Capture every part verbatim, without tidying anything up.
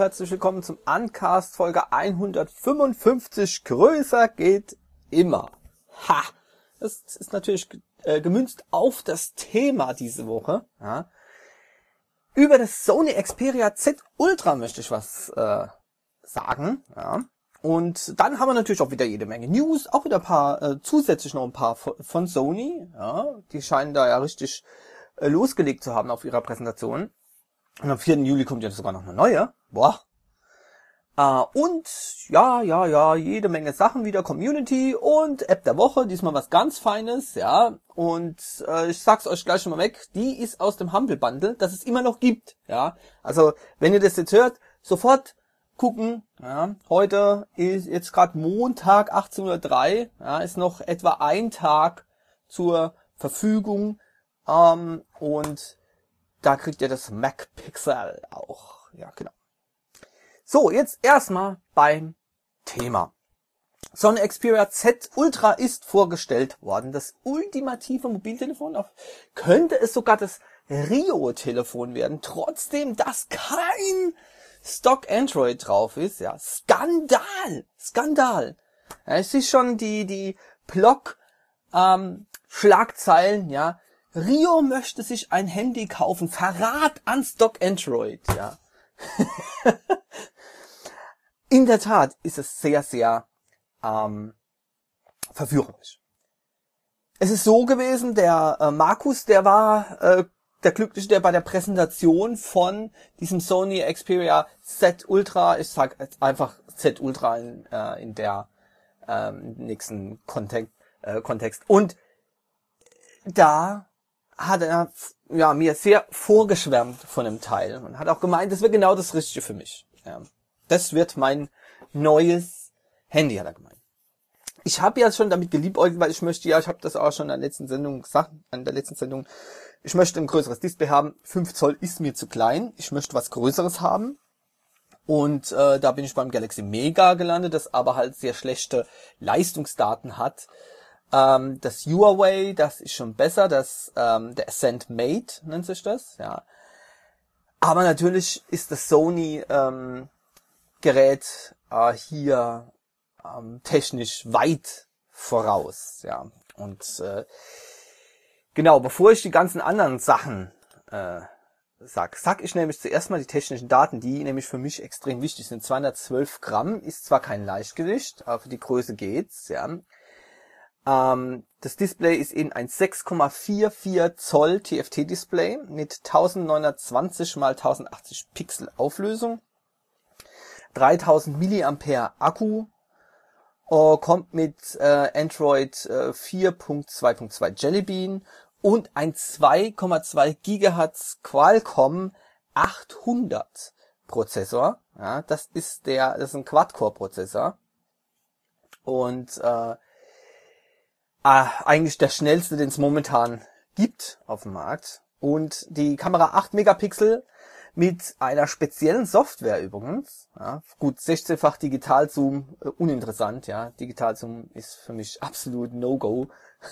herzlich willkommen zum Uncast Folge hundertfünfundfünfzig. Größer geht immer. Ha! Das ist natürlich äh, gemünzt auf das Thema diese Woche. Ja. Über das Sony Xperia Z Ultra möchte ich was äh, sagen. Ja. Und dann haben wir natürlich auch wieder jede Menge News, auch wieder ein paar, äh, zusätzlich noch ein paar von Sony. Ja. Die scheinen da ja richtig äh, losgelegt zu haben auf ihrer Präsentation. Und am vierten Juli kommt ja sogar noch eine neue. Boah. Äh, und ja, ja, ja, jede Menge Sachen wieder. Community und App der Woche. Diesmal was ganz Feines, ja. Und äh, ich sag's euch gleich schon mal weg. Die ist aus dem Humble Bundle, das es immer noch gibt, ja. Also, wenn ihr das jetzt hört, sofort gucken. Ja. Heute ist jetzt gerade Montag achtzehn Uhr drei. Ja, ist noch etwa ein Tag zur Verfügung. Ähm, und da kriegt ihr das Mac Pixel auch. Ja, genau. So, jetzt erstmal beim Thema. Sony Xperia Z Ultra ist vorgestellt worden. Das ultimative Mobiltelefon. Auf, könnte es sogar das Rio-Telefon werden. Trotzdem, dass kein Stock Android drauf ist. Ja, Skandal. Skandal. Ja, ich sehe schon die, die Blog, ähm, Schlagzeilen, ja. Rio möchte sich ein Handy kaufen. Verrat an Stock Android, ja. In der Tat ist es sehr, sehr ähm, verführerisch. Es ist so gewesen, der äh, Markus, der war äh, der Glückliche, der bei der Präsentation von diesem Sony Xperia Z Ultra, ich sag jetzt einfach Z Ultra in, äh, in der ähm, nächsten Kontext, äh, Kontext. Und da hat er ja mir sehr vorgeschwärmt von dem Teil und hat auch gemeint, das wäre genau das Richtige für mich. Ja, das wird mein neues Handy, hat er gemeint. Ich habe ja schon damit geliebäugelt, weil ich möchte ja, ich habe das auch schon in der letzten Sendung gesagt, an der letzten Sendung, ich möchte ein größeres Display haben. fünf Zoll ist mir zu klein. Ich möchte was Größeres haben. Und äh, da bin ich beim Galaxy Mega gelandet, das aber halt sehr schlechte Leistungsdaten hat. Ähm, das Huawei, das ist schon besser, das ähm, der Ascend Mate nennt sich das, ja. Aber natürlich ist das Sony ähm, Gerät äh, hier ähm, technisch weit voraus, ja. Und äh, genau, bevor ich die ganzen anderen Sachen äh, sag, sag ich nämlich zuerst mal die technischen Daten, die nämlich für mich extrem wichtig sind. zweihundertzwölf Gramm ist zwar kein Leichtgewicht, aber für die Größe geht's, ja. Ähm, das Display ist eben ein sechs Komma vierundvierzig Zoll T F T-Display mit neunzehnhundertzwanzig mal tausendachtzig Pixel Auflösung, dreitausend Milliampere Akku, äh, kommt mit äh, Android äh, vier Punkt zwei Punkt zwei Jelly Bean und ein zwei Komma zwei Gigahertz Qualcomm achthundert Prozessor. Ja, das ist der, das ist ein Quad-Core-Prozessor und äh, Ah, eigentlich der schnellste, den es momentan gibt auf dem Markt. Und die Kamera acht Megapixel mit einer speziellen Software übrigens. Ja, gut, sechzehnfach Digitalzoom, äh, uninteressant, ja. Digitalzoom ist für mich absolut No-Go.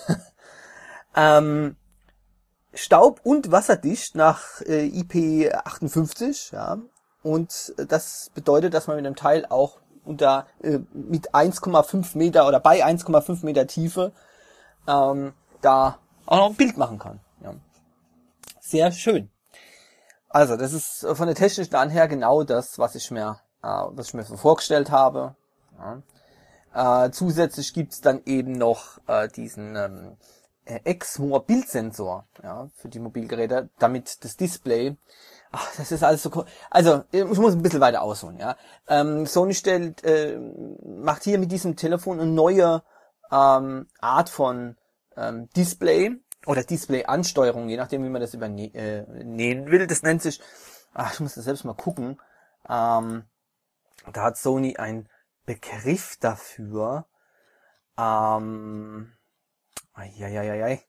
ähm, Staub- und wasserdicht nach äh, I P achtundfünfzig, ja. Und das bedeutet, dass man mit dem Teil auch unter äh, mit eins Komma fünf Meter oder bei eins Komma fünf Meter Tiefe Ähm, da auch noch ein Bild machen kann. Ja. Sehr schön. Also, das ist von der technischen Daten her genau das, was ich mir, äh, was ich mir so vorgestellt habe. Ja. Äh, zusätzlich gibt's dann eben noch äh, diesen ähm, Exmor Bildsensor, ja, für die Mobilgeräte, damit das Display, ach, das ist alles so, also ich muss ein bisschen weiter ausholen, ja. Ähm, Sony stellt, äh, macht hier mit diesem Telefon eine neue Ähm, Art von ähm, Display oder Display-Ansteuerung, je nachdem, wie man das übernehmen äh, will. Das nennt sich, ach, ich muss das selbst mal gucken, ähm, da hat Sony einen Begriff dafür. Ähm, ai,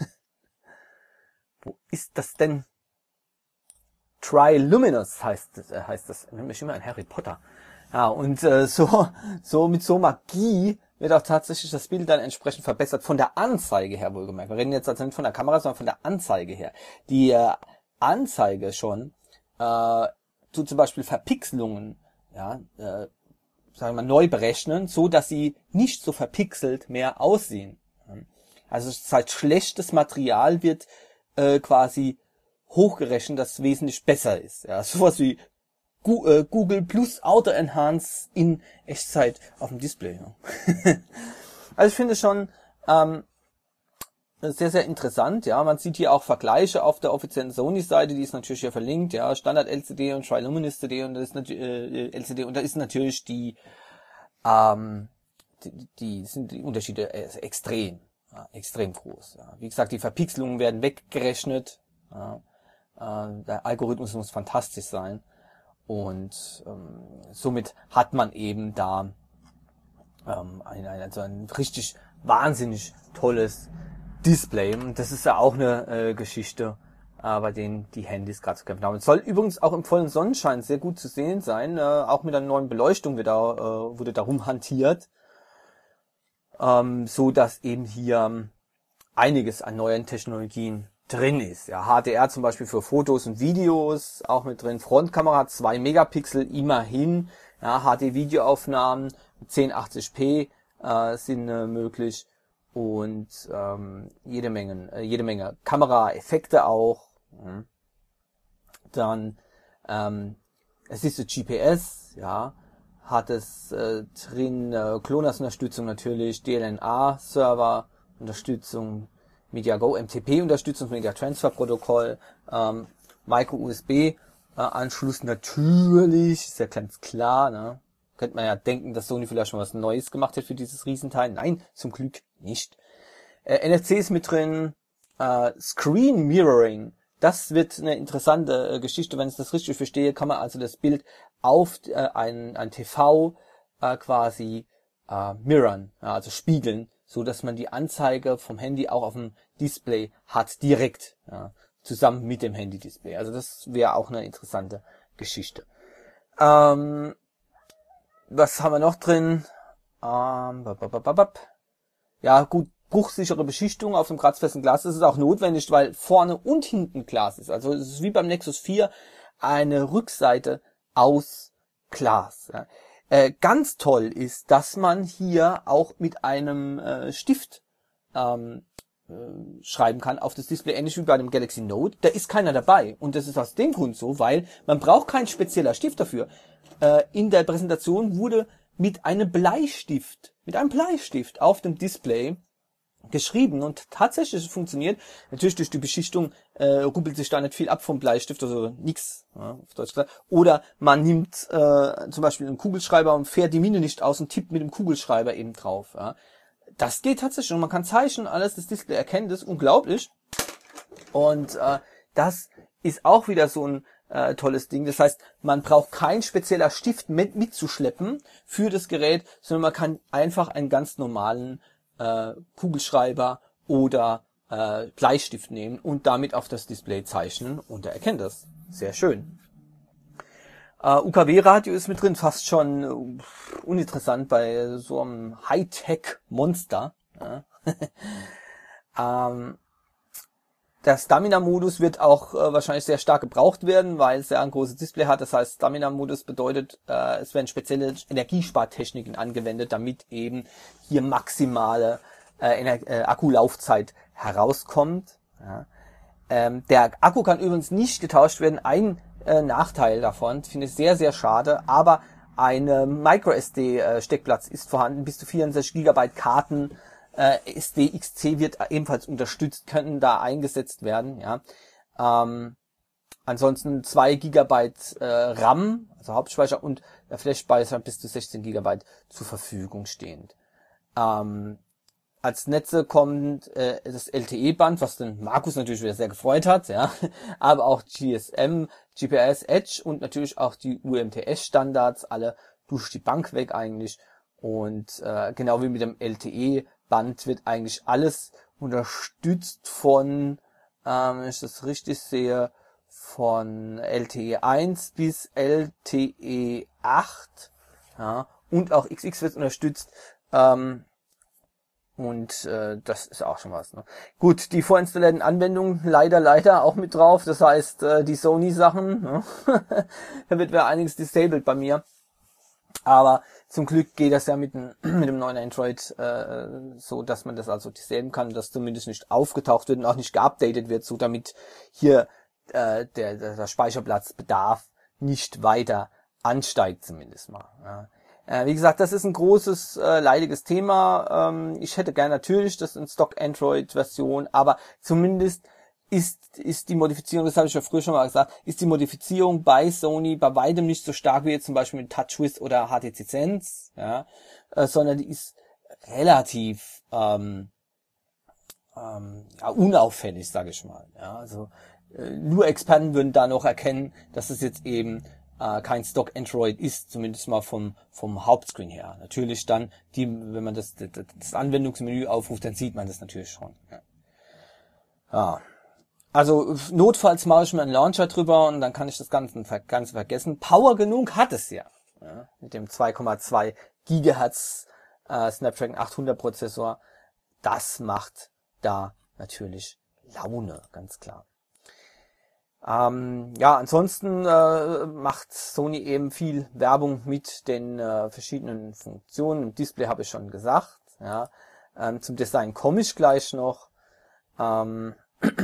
wo ist das denn? Triluminous heißt das, äh, heißt das. Ich bin immer an Harry Potter. Ja, und äh, so, so mit so Magie wird auch tatsächlich das Bild dann entsprechend verbessert. Von der Anzeige her wohlgemerkt. Wir reden jetzt also nicht von der Kamera, sondern von der Anzeige her. Die äh, Anzeige schon äh, tut zum Beispiel Verpixelungen, ja, äh, sagen wir mal, neu berechnen, so dass sie nicht so verpixelt mehr aussehen. Also seit schlechtes Material wird äh, quasi hochgerechnet, dass es wesentlich besser ist. Ja, sowas wie Gu äh, Google Plus Auto Enhance in Echtzeit auf dem Display. Ja. Also ich finde schon ähm, sehr, sehr interessant. Ja, man sieht hier auch Vergleiche auf der offiziellen Sony-Seite, die ist natürlich hier verlinkt. Ja, Standard L C D und Triluminous C D und das ist natürlich äh, L C D und da ist natürlich die ähm, die, die sind die Unterschiede äh, extrem, ja, extrem groß. Ja. Wie gesagt, die Verpixelungen werden weggerechnet. Ja. Äh, der Algorithmus muss fantastisch sein. Und ähm, somit hat man eben da ähm, ein, ein, also ein richtig wahnsinnig tolles Display. Und das ist ja auch eine äh, Geschichte, äh, bei denen die Handys gerade zu kämpfen haben. Es soll übrigens auch im vollen Sonnenschein sehr gut zu sehen sein. Äh, auch mit einer neuen Beleuchtung wird da, äh, wurde darum hantiert. Ähm, so dass eben hier einiges an neuen Technologien drin ist. Ja, H D R zum Beispiel für Fotos und Videos auch mit drin. Frontkamera zwei Megapixel immerhin. Ja, H D-Videoaufnahmen zehn achtzig p äh, sind äh, möglich und ähm, jede Menge, äh, jede Menge Kameraeffekte auch. Mhm. Dann ähm, es ist so G P S, ja, hat es äh, drin äh, GLONASS-Unterstützung natürlich, D L N A-Server Unterstützung, MediaGo M T P-Unterstützung, Media-Transfer-Protokoll, ähm, Micro-U S B-Anschluss äh, natürlich, ist ja ganz klar, ne? Könnte man ja denken, dass Sony vielleicht schon was Neues gemacht hat für dieses Riesenteil. Nein, zum Glück nicht. Äh, N F C ist mit drin, äh, Screen Mirroring, das wird eine interessante äh, Geschichte, wenn ich das richtig verstehe, kann man also das Bild auf äh, ein, ein T V äh, quasi äh, mirrorn, ja, also spiegeln, so dass man die Anzeige vom Handy auch auf dem Display hat, direkt, ja, zusammen mit dem Handy-Display. Also das wäre auch eine interessante Geschichte. Ähm, was haben wir noch drin? Ähm, ja gut, bruchsichere Beschichtung auf dem kratzfesten Glas. Das ist auch notwendig, weil vorne und hinten Glas ist. Also es ist wie beim Nexus vier eine Rückseite aus Glas. Ja. Äh, ganz toll ist, dass man hier auch mit einem äh, Stift ähm, äh, schreiben kann auf das Display, ähnlich wie bei dem Galaxy Note. Da ist keiner dabei und das ist aus dem Grund so, weil man braucht kein spezieller Stift dafür. Äh, in der Präsentation wurde mit einem Bleistift, mit einem Bleistift auf dem Display geschrieben und tatsächlich funktioniert. Natürlich durch die Beschichtung äh, rubbelt sich da nicht viel ab vom Bleistift, also nix, ja, auf Deutsch gesagt. Oder man nimmt äh, zum Beispiel einen Kugelschreiber und fährt die Mine nicht aus und tippt mit dem Kugelschreiber eben drauf. Ja. Das geht tatsächlich und man kann zeichnen, alles, das Display erkennt es, unglaublich. Und äh, das ist auch wieder so ein äh, tolles Ding. Das heißt, man braucht kein spezieller Stift mit mitzuschleppen für das Gerät, sondern man kann einfach einen ganz normalen äh, Kugelschreiber oder äh, Bleistift nehmen und damit auf das Display zeichnen und er erkennt das. Sehr schön. Uh, U K W-Radio ist mit drin, fast schon uh, uninteressant bei so einem Hightech-Monster. Ja. um, der Stamina-Modus wird auch uh, wahrscheinlich sehr stark gebraucht werden, weil es ja ein großes Display hat. Das heißt, Stamina-Modus bedeutet, uh, es werden spezielle Energiespartechniken angewendet, damit eben hier maximale uh, Ener- uh, Akkulaufzeit herauskommt. Ja. Um, der Akku kann übrigens nicht getauscht werden. Ein Äh, Nachteil davon, finde ich sehr, sehr schade, aber ein äh, Micro-S D-Steckplatz ist vorhanden, bis zu vierundsechzig Gigabyte Karten, äh, S D X C wird ebenfalls unterstützt, können da eingesetzt werden, ja. Ähm, ansonsten zwei Gigabyte äh, RAM, also Hauptspeicher und der Flash-Speicher bis zu sechzehn Gigabyte zur Verfügung stehend. Ähm, Als Netze kommt äh, das L T E-Band, was den Markus natürlich wieder sehr gefreut hat, ja, aber auch G S M, G P S, Edge und natürlich auch die U M T S-Standards, alle durch die Bank weg eigentlich. Und äh, genau wie mit dem L T E-Band wird eigentlich alles unterstützt von, ähm, wenn ich das richtig sehe, von L T E eins bis L T E acht, ja, und auch X X wird unterstützt. Ähm, Und äh, das ist auch schon was. Ne? Gut, die vorinstallierten Anwendungen leider, leider auch mit drauf. Das heißt, äh, die Sony-Sachen, ne? Da wird ja einiges disabled bei mir. Aber zum Glück geht das ja mit dem, mit dem neuen Android äh, so, dass man das also disablen kann, dass zumindest nicht aufgetaucht wird und auch nicht geupdatet wird, so damit hier äh, der, der, der Speicherplatzbedarf nicht weiter ansteigt zumindest mal. Ja. Äh, wie gesagt, das ist ein großes, äh, leidiges Thema. Ähm, ich hätte gern natürlich das in Stock-Android-Version, aber zumindest ist ist die Modifizierung, das habe ich ja früher schon mal gesagt, ist die Modifizierung bei Sony bei weitem nicht so stark wie jetzt zum Beispiel mit TouchWiz oder H T C Sense, ja, äh, sondern die ist relativ ähm, ähm, ja, unauffällig, sage ich mal. Ja, also äh, nur Experten würden da noch erkennen, dass es jetzt eben äh, kein Stock Android ist, zumindest mal vom vom Hauptscreen her. Natürlich dann, die, wenn man das, das, das Anwendungsmenü aufruft, dann sieht man das natürlich schon. Ja. Ja. Also notfalls mache ich mir einen Launcher drüber und dann kann ich das Ganze, Ganze vergessen. Power genug hat es ja, ja mit dem zwei Komma zwei Gigahertz äh, Snapdragon achthundert Prozessor. Das macht da natürlich Laune, ganz klar. Ähm, ja, ansonsten äh, macht Sony eben viel Werbung mit den äh, verschiedenen Funktionen. Im Display habe ich schon gesagt. Ja. Ähm, zum Design komme ich gleich noch. Ähm,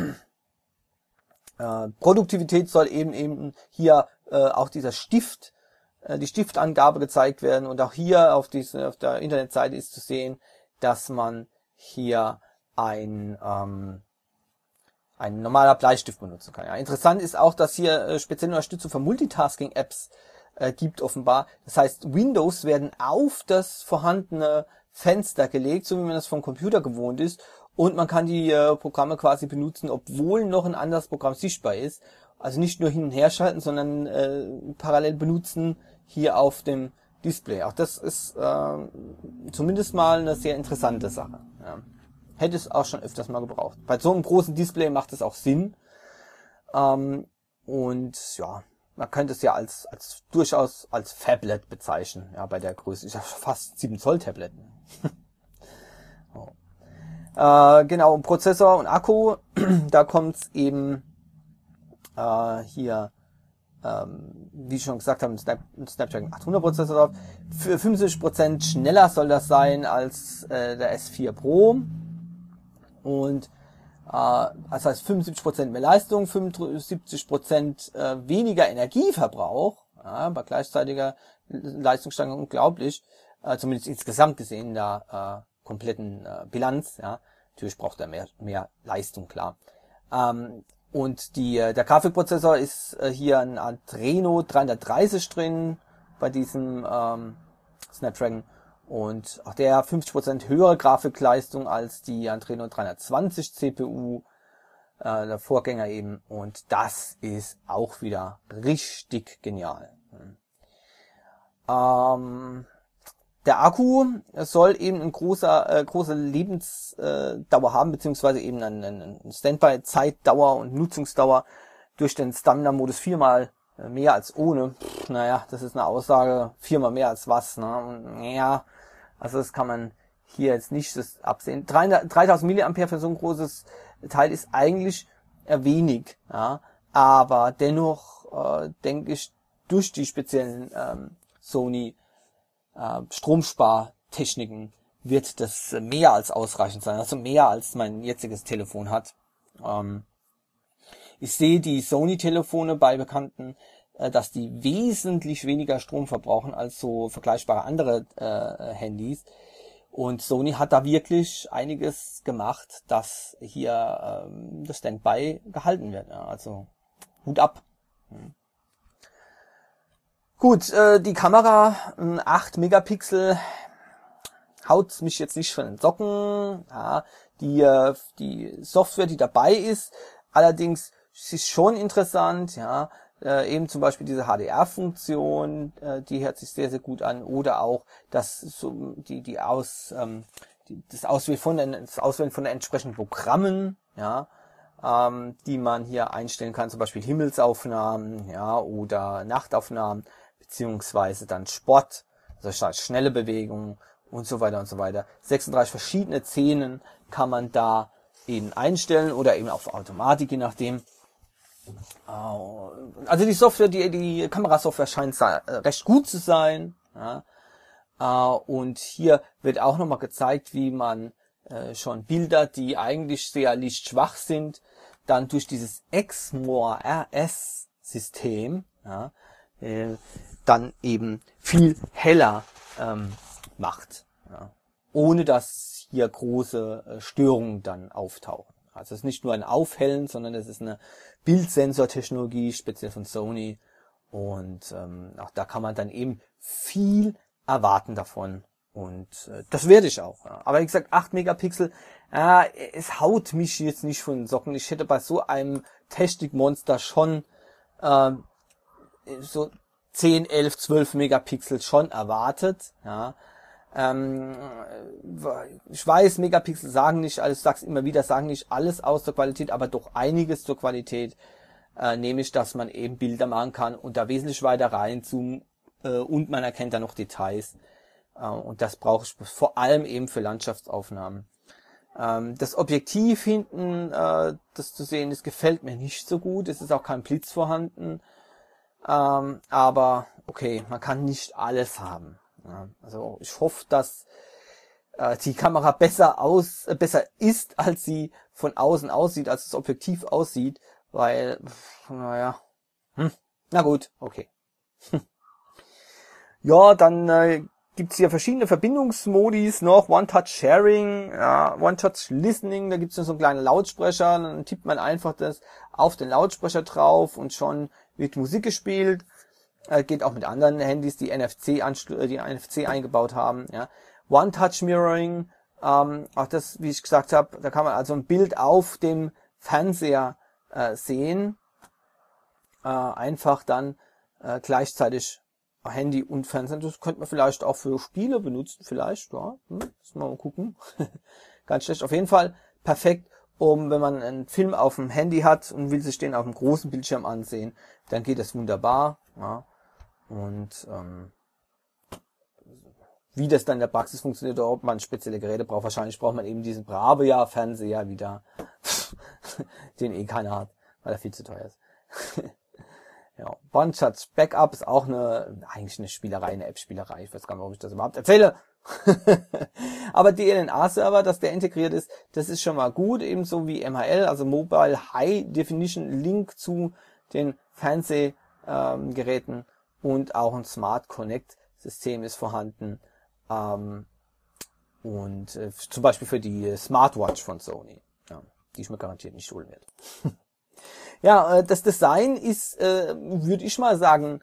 Äh, Produktivität soll eben eben hier äh, auch dieser Stift, äh, die Stiftangabe gezeigt werden und auch hier auf, diese, auf der Internetseite ist zu sehen, dass man hier ein ähm, ein normaler Bleistift benutzen kann. Ja, interessant ist auch, dass hier äh, spezielle Unterstützung für Multitasking-Apps äh, gibt offenbar. Das heißt, Windows werden auf das vorhandene Fenster gelegt, so wie man das vom Computer gewohnt ist. Und man kann die äh, Programme quasi benutzen, obwohl noch ein anderes Programm sichtbar ist. Also nicht nur hin und her schalten, sondern äh, parallel benutzen hier auf dem Display. Auch das ist äh, zumindest mal eine sehr interessante Sache. Ja. Hätte es auch schon öfters mal gebraucht. Bei so einem großen Display macht es auch Sinn. Ähm, und ja, man könnte es ja als als durchaus als Phablet bezeichnen. Ja, bei der Größe ist ja fast sieben Zoll Tablet. Oh. Äh, genau, Prozessor und Akku, da kommt es eben äh, hier, ähm, wie ich schon gesagt habe, ein Snap, Snapdragon achthundert Prozessor drauf. Für fünfundsiebzig Prozent schneller soll das sein als äh, der S vier Pro. Und äh, das heißt fünfundsiebzig Prozent mehr Leistung, fünfundsiebzig Prozent äh, weniger Energieverbrauch, ja, bei gleichzeitiger Leistungssteigerung unglaublich, äh, zumindest insgesamt gesehen in der äh, kompletten äh, Bilanz, ja. Natürlich braucht er mehr, mehr Leistung, klar. Ähm, und die, äh, der Grafikprozessor ist äh, hier ein Adreno dreihundertdreißig drin, bei diesem ähm, Snapdragon. Und auch der fünfzig Prozent höhere Grafikleistung als die Adreno dreihundertzwanzig C P U, äh, der Vorgänger eben. Und das ist auch wieder richtig genial. Ähm, der Akku soll eben eine große, äh, große Lebensdauer haben, beziehungsweise eben eine, eine Standby-Zeitdauer und Nutzungsdauer durch den Stamina-Modus viermal mehr als ohne. Pff, naja, das ist eine Aussage, viermal mehr als was. Ne? Und, ja, also das kann man hier jetzt nicht das absehen. dreitausend Milliampere für so ein großes Teil ist eigentlich wenig, ja, aber dennoch äh, denke ich, durch die speziellen ähm, Sony äh, Stromspartechniken wird das mehr als ausreichend sein, also mehr als mein jetziges Telefon hat. Ähm, ich sehe die Sony-Telefone bei Bekannten, äh, dass die wesentlich weniger Strom verbrauchen als so vergleichbare andere äh, Handys. Und Sony hat da wirklich einiges gemacht, dass hier ähm, das Standby gehalten wird. Ja, also Hut ab. Hm. Gut, äh, die Kamera, acht Megapixel, haut mich jetzt nicht von den Socken. Ja, die, äh, die Software, die dabei ist, allerdings ist schon interessant. Ja, äh, eben zum Beispiel diese H D R-Funktion, äh, die hört sich sehr, sehr gut an. Oder auch das, so, die, die aus, ähm, die, das Auswählen von den, das Auswählen von den entsprechenden Programmen, ja, ähm, die man hier einstellen kann, zum Beispiel Himmelsaufnahmen, ja, oder Nachtaufnahmen, beziehungsweise dann Sport, also schnelle Bewegungen und so weiter und so weiter. sechsunddreißig verschiedene Szenen kann man da eben einstellen oder eben auf Automatik, je nachdem. Also die Software, die, die Kamerasoftware scheint recht gut zu sein. Ja. Und hier wird auch nochmal gezeigt, wie man schon Bilder, die eigentlich sehr lichtschwach sind, dann durch dieses Exmor R S-System, ja, dann eben viel heller ähm, macht, ja, ohne dass hier große äh, Störungen dann auftauchen. Also es ist nicht nur ein Aufhellen, sondern es ist eine Bildsensortechnologie, speziell von Sony, und ähm, auch da kann man dann eben viel erwarten davon, und äh, das werde ich auch. Ja. Aber wie gesagt, acht Megapixel, äh, es haut mich jetzt nicht von den Socken. Ich hätte bei so einem Technikmonster schon äh, so zehn, elf, zwölf Megapixel schon erwartet, ja. Ähm, ich weiß, Megapixel sagen nicht alles, ich sag's immer wieder, sagen nicht alles aus der Qualität, aber doch einiges zur Qualität, äh, nämlich, dass man eben Bilder machen kann und da wesentlich weiter reinzoomen, äh, und man erkennt da noch Details, äh, und das brauche ich vor allem eben für Landschaftsaufnahmen. Ähm, das Objektiv hinten, äh, das zu sehen ist, gefällt mir nicht so gut, es ist auch kein Blitz vorhanden. Ähm, aber okay, man kann nicht alles haben. Ja, also ich hoffe, dass äh, die Kamera besser aus, äh, besser ist, als sie von außen aussieht, als das Objektiv aussieht, weil, naja, hm, na gut, okay. Ja, dann äh, gibt's hier verschiedene Verbindungsmodis noch, One-Touch-Sharing, ja, One-Touch-Listening, da gibt's noch so einen kleinen Lautsprecher, dann tippt man einfach das auf den Lautsprecher drauf und schon wird Musik gespielt. Äh, geht auch mit anderen Handys, die N F C Anschl- die N F C eingebaut haben. Ja. One-Touch-Mirroring, ähm, auch das, wie ich gesagt habe, da kann man also ein Bild auf dem Fernseher äh, sehen, äh, einfach dann äh, gleichzeitig Handy und Fernseher. Das könnte man vielleicht auch für Spiele benutzen, vielleicht, ja, hm, müssen wir mal gucken. Ganz schlecht, auf jeden Fall perfekt, um, wenn man einen Film auf dem Handy hat und will sich den auf dem großen Bildschirm ansehen, dann geht das wunderbar, ja. Und ähm, wie das dann in der Praxis funktioniert, oder ob man spezielle Geräte braucht, wahrscheinlich braucht man eben diesen Bravia-Fernseher wieder, den eh keiner hat, weil er viel zu teuer ist. Ja, One-Touch Backup ist auch eine, eigentlich eine Spielerei, eine App-Spielerei. Ich weiß gar nicht, warum ich das überhaupt erzähle. Aber D L N A-Server, dass der integriert ist, das ist schon mal gut. Ebenso wie M H L, also Mobile High Definition Link zu den Fernsehgeräten, ähm, und auch ein Smart Connect System ist vorhanden. Ähm, und äh, zum Beispiel für die Smartwatch von Sony, ja, die ich mir garantiert nicht holen werde. Ja, das Design ist, äh, würde ich mal sagen,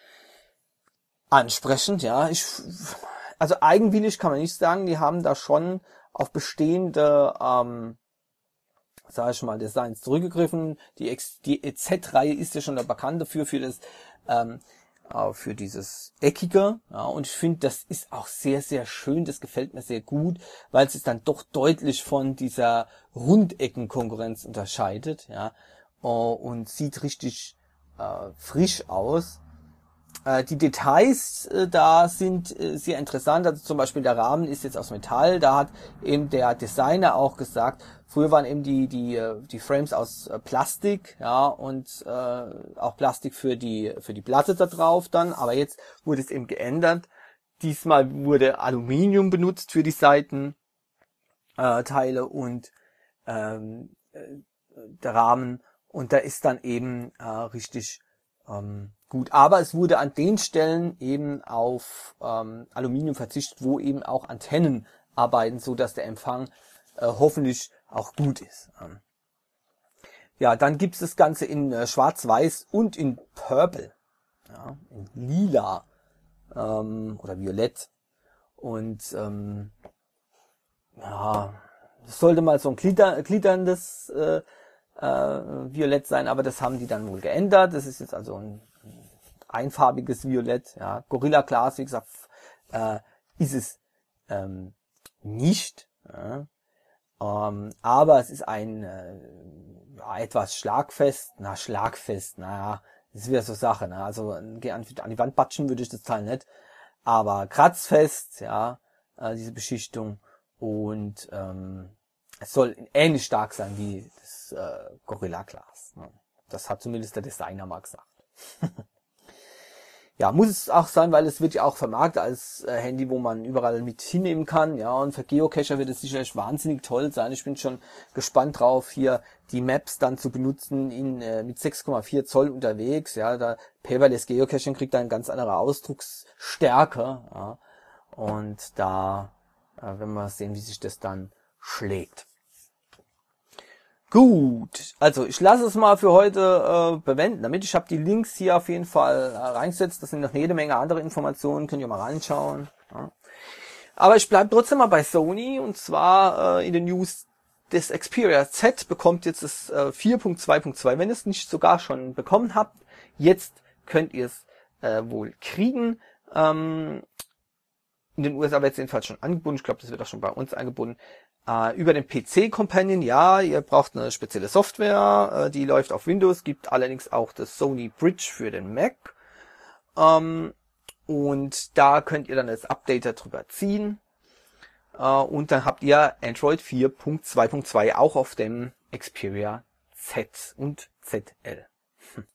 ansprechend, ja. Ich, also eigenwillig kann man nicht sagen, die haben da schon auf bestehende, ähm, sag ich mal, Designs zurückgegriffen. Die, X, die E Z-Reihe ist ja schon da bekannt dafür, für das, ähm, äh, für dieses Eckige, ja. Und ich finde, das ist auch sehr, sehr schön, das gefällt mir sehr gut, weil es sich dann doch deutlich von dieser Rundeckenkonkurrenz unterscheidet, ja. Und sieht richtig äh, frisch aus. Äh, die Details äh, da sind äh, sehr interessant. Also zum Beispiel der Rahmen ist jetzt aus Metall. Da hat eben der Designer auch gesagt, früher waren eben die die die Frames aus äh, Plastik, ja, und äh, auch Plastik für die für die Platte da drauf dann. Aber jetzt wurde es eben geändert. Diesmal wurde Aluminium benutzt für die Seitenteile äh, Teile und ähm, äh, der Rahmen. Und da ist dann eben äh, richtig ähm, gut. Aber es wurde an den Stellen eben auf ähm, Aluminium verzichtet, wo eben auch Antennen arbeiten, so dass der Empfang äh, hoffentlich auch gut ist. Ähm ja, dann gibt es das Ganze in äh, Schwarz-Weiß und in Purple, ja, in Lila ähm, oder Violett. Und ähm, ja, das sollte mal so ein glitter, glitterndes äh, Äh, Violett sein, aber das haben die dann wohl geändert. Das ist jetzt also ein, ein einfarbiges Violett. Ja. Gorilla Glass, wie gesagt, äh, ist es ähm, nicht. Ja. Ähm, aber es ist ein äh, ja, etwas schlagfest. Na, schlagfest, naja, das ist wieder so Sache. Ne? Also an, an die Wand batschen würde ich das Teil nicht. Aber kratzfest, ja, äh, äh, diese Beschichtung. Und ähm, es soll ähnlich stark sein wie das äh, Gorilla Glas. Ne? Das hat zumindest der Designer mal gesagt. Ja, muss es auch sein, weil es wird ja auch vermarktet als äh, Handy, wo man überall mit hinnehmen kann. Ja, und für Geocacher wird es sicherlich wahnsinnig toll sein. Ich bin schon gespannt drauf, hier die Maps dann zu benutzen in äh, mit sechs Komma vier Zoll unterwegs. Ja, da Paperless Geocaching kriegt da eine ganz andere Ausdrucksstärke. Ja, und da äh, werden wir sehen, wie sich das dann schlägt. Gut, also ich lasse es mal für heute äh, bewenden. Damit ich habe die Links hier auf jeden Fall äh, reingesetzt. Das sind noch jede Menge andere Informationen, könnt ihr mal reinschauen. Ja. Aber ich bleibe trotzdem mal bei Sony, und zwar äh, in den News des Xperia Z bekommt jetzt das äh, vier Punkt zwei Punkt zwei, wenn ihr es nicht sogar schon bekommen habt. Jetzt könnt ihr es äh, wohl kriegen. Ähm, in den U S A wird es jedenfalls schon angebunden. Ich glaube, das wird auch schon bei uns angebunden. Uh, über den P C-Companion, ja, ihr braucht eine spezielle Software, uh, die läuft auf Windows, gibt allerdings auch das Sony Bridge für den Mac. Um, und da könnt ihr dann das Update darüber ziehen. Uh, und dann habt ihr Android vier Punkt zwei Punkt zwei auch auf dem Xperia Z und Z L. Hm.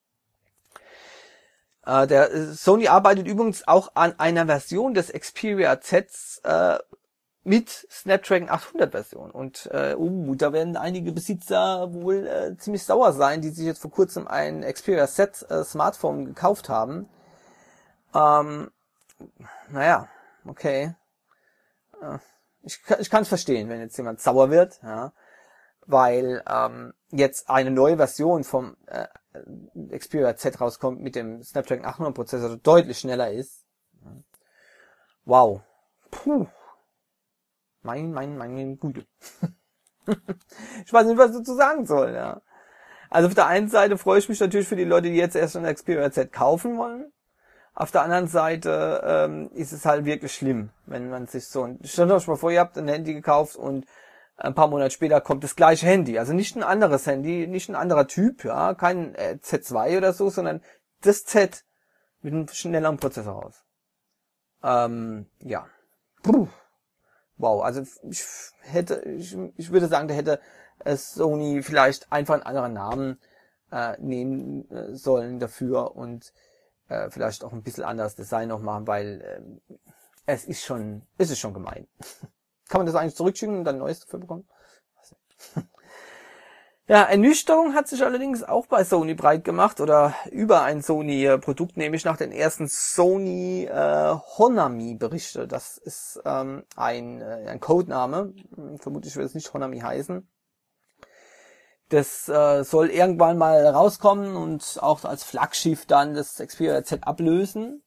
Uh, der Sony arbeitet übrigens auch an einer Version des Xperia Z uh, mit Snapdragon achthundert Version. Und äh, uh, da werden einige Besitzer wohl äh, ziemlich sauer sein, die sich jetzt vor kurzem ein Xperia Z äh, Smartphone gekauft haben. Ähm, naja, okay. Äh, ich ich kann es verstehen, wenn jetzt jemand sauer wird, ja, weil ähm, jetzt eine neue Version vom äh, Xperia Z rauskommt mit dem Snapdragon achthundert Prozessor, der deutlich schneller ist. Wow. Puh. Mein, mein, meine Güte. Ich weiß nicht, was ich dazu sagen soll, ja. Also auf der einen Seite freue ich mich natürlich für die Leute, die jetzt erst ein Xperia Z kaufen wollen. Auf der anderen Seite ähm, ist es halt wirklich schlimm, wenn man sich so... Stellt euch mal vor, ihr habt ein Handy gekauft und ein paar Monate später kommt das gleiche Handy. Also nicht ein anderes Handy, nicht ein anderer Typ, ja, kein äh, Z zwei oder so, sondern das Z mit einem schnelleren Prozessor raus. Ähm, ja. Puh. Wow, also ich hätte, ich, ich würde sagen, da hätte Sony vielleicht einfach einen anderen Namen äh, nehmen äh, sollen dafür und äh, vielleicht auch ein bisschen anderes Design noch machen, weil äh, es ist schon, es ist schon gemein. Kann man das eigentlich zurückschicken und dann ein neues dafür bekommen? Ja, Ernüchterung hat sich allerdings auch bei Sony breit gemacht oder über ein Sony-Produkt, nämlich nach den ersten Sony äh, Honami-Berichte. Das ist ähm, ein, äh, ein Codename, vermutlich wird es nicht Honami heißen. Das äh, soll irgendwann mal rauskommen und auch als Flaggschiff dann das Xperia Z ablösen.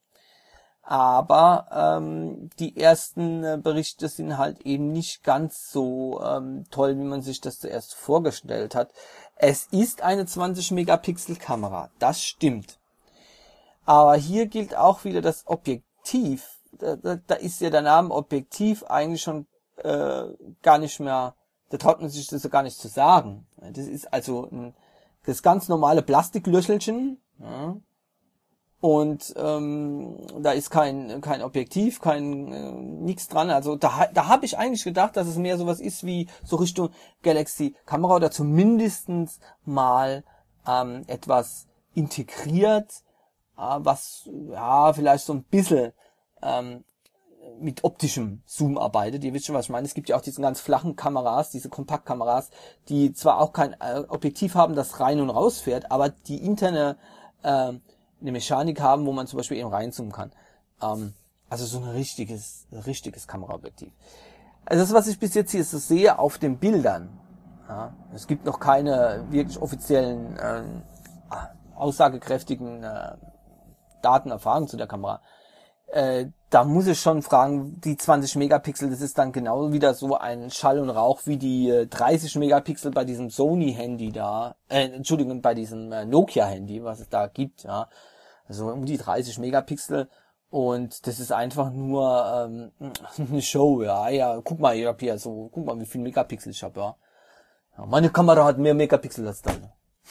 Aber ähm, die ersten äh, Berichte sind halt eben nicht ganz so ähm, toll, wie man sich das zuerst vorgestellt hat. Es ist eine zwanzig Megapixel Kamera, das stimmt. Aber hier gilt auch wieder das Objektiv. Da, da, da ist ja der Name Objektiv eigentlich schon äh, gar nicht mehr, da traut man sich das so gar nicht zu sagen. Das ist also ein, das ganz normale Plastiklöchelchen, ja. Und ähm, da ist kein kein Objektiv, kein äh, nichts dran. Also da da habe ich eigentlich gedacht, dass es mehr sowas ist wie so Richtung Galaxy Kamera oder zumindestens mal ähm, etwas integriert, äh, was ja vielleicht so ein bisschen ähm, mit optischem Zoom arbeitet. Ihr wisst schon, was ich meine. Es gibt ja auch diese ganz flachen Kameras, diese Kompaktkameras, die zwar auch kein äh, Objektiv haben, das rein und raus fährt, aber die interne äh, eine Mechanik haben, wo man zum Beispiel eben reinzoomen kann. Ähm, also so ein richtiges, richtiges Kameraobjektiv. Also das, was ich bis jetzt hier so sehe auf den Bildern, ja, es gibt noch keine wirklich offiziellen, äh, aussagekräftigen äh, Datenerfahrungen zu der Kamera. Äh, da muss ich schon fragen, die zwanzig Megapixel, das ist dann genau wieder so ein Schall und Rauch wie die äh, dreißig Megapixel bei diesem Sony-Handy da, äh, Entschuldigung, bei diesem äh, Nokia-Handy, was es da gibt, ja. Also um die dreißig Megapixel und das ist einfach nur ähm, eine Show, ja. Ja, guck mal, ich hab hier so, guck mal, wie viel Megapixel ich habe, ja. Ja, meine Kamera hat mehr Megapixel als deine.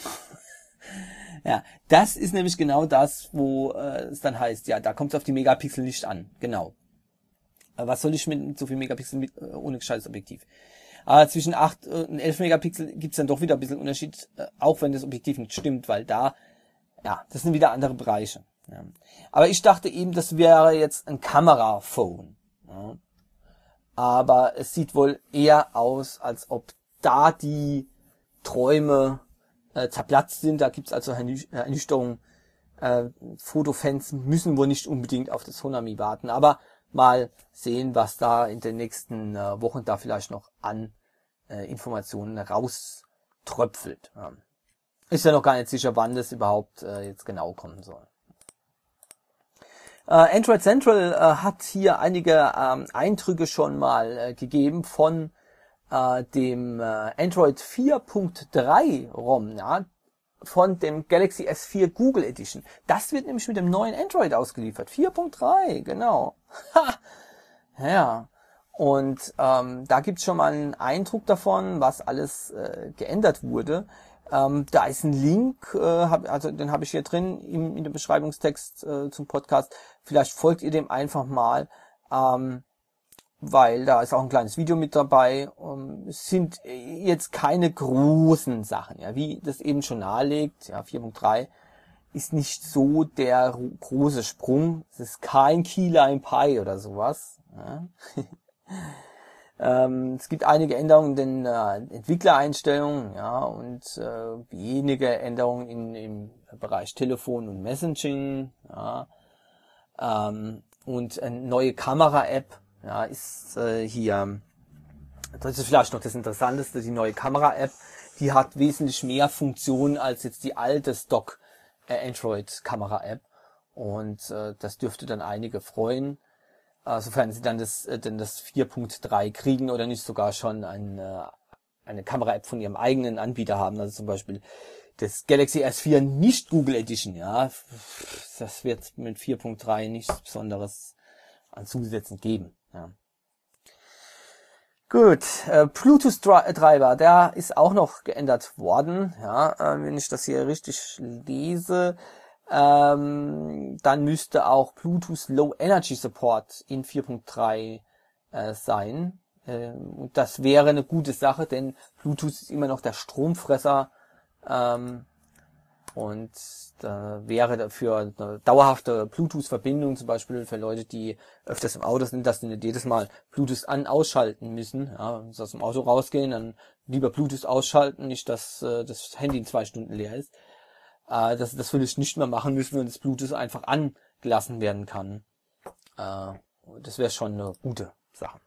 Ja, das ist nämlich genau das, wo äh, es dann heißt, ja, da kommt es auf die Megapixel nicht an, genau. Was soll ich mit so viel Megapixel mit, ohne gescheites Objektiv? Aber zwischen acht und elf Megapixel gibt's dann doch wieder ein bisschen Unterschied, auch wenn das Objektiv nicht stimmt, weil da, ja, das sind wieder andere Bereiche. Ja. Aber ich dachte eben, das wäre jetzt ein Kameraphone. Ja. Aber es sieht wohl eher aus, als ob da die Träume äh, zerplatzt sind. Da gibt's also Ernüchterung. Äh, Fotofans müssen wohl nicht unbedingt auf das Honami warten, aber mal sehen, was da in den nächsten äh, Wochen da vielleicht noch an äh, Informationen rauströpfelt. Ja. Ist ja noch gar nicht sicher, wann das überhaupt äh, jetzt genau kommen soll. Äh, Android Central äh, hat hier einige ähm, Eindrücke schon mal äh, gegeben von äh, dem äh, Android vier Punkt drei ROM, ja, von dem Galaxy S vier Google Edition. Das wird nämlich mit dem neuen Android ausgeliefert. vier Punkt drei, genau. Ja, und ähm, da gibt's schon mal einen Eindruck davon, was alles äh, geändert wurde. Ähm, da ist ein Link, äh, hab, also den habe ich hier drin im, in dem Beschreibungstext äh, zum Podcast. Vielleicht folgt ihr dem einfach mal, ähm, weil da ist auch ein kleines Video mit dabei. Ähm, es sind jetzt keine großen Sachen, ja, wie das eben schon nahelegt. Ja, vier Punkt drei ist nicht so der große Sprung. Es ist kein Key Lime Pie oder sowas. Ja. ähm, es gibt einige Änderungen in den äh, Entwicklereinstellungen, ja, und äh, wenige Änderungen in, im Bereich Telefon und Messaging, ja, ähm, und eine neue Kamera-App, ja, ist äh, hier. Das ist vielleicht noch das Interessanteste, die neue Kamera-App, die hat wesentlich mehr Funktionen als jetzt die alte Stock äh, Android-Kamera-App, und äh, das dürfte dann einige freuen, äh, sofern sie dann das, äh, denn das vier Punkt drei kriegen oder nicht sogar schon ein, äh, eine Kamera-App von ihrem eigenen Anbieter haben, also zum Beispiel das Galaxy S vier nicht Google Edition, ja, das wird mit vier Punkt drei nichts Besonderes an Zusätzen geben, ja. Gut, äh, Bluetooth-Treiber, der ist auch noch geändert worden, ja, äh, wenn ich das hier richtig lese, ähm, dann müsste auch Bluetooth Low Energy Support in vier Punkt drei äh, sein, äh, und das wäre eine gute Sache, denn Bluetooth ist immer noch der Stromfresser, ähm, und da wäre dafür eine dauerhafte Bluetooth-Verbindung, zum Beispiel für Leute, die öfters im Auto sind, dass die nicht jedes Mal Bluetooth an- ausschalten müssen. Ja, wenn sie aus dem Auto rausgehen, dann lieber Bluetooth ausschalten, nicht, dass äh, das Handy in zwei Stunden leer ist. Äh, das, das würde ich nicht mehr machen müssen, wenn das Bluetooth einfach angelassen werden kann. Äh, das wäre schon eine gute Sache.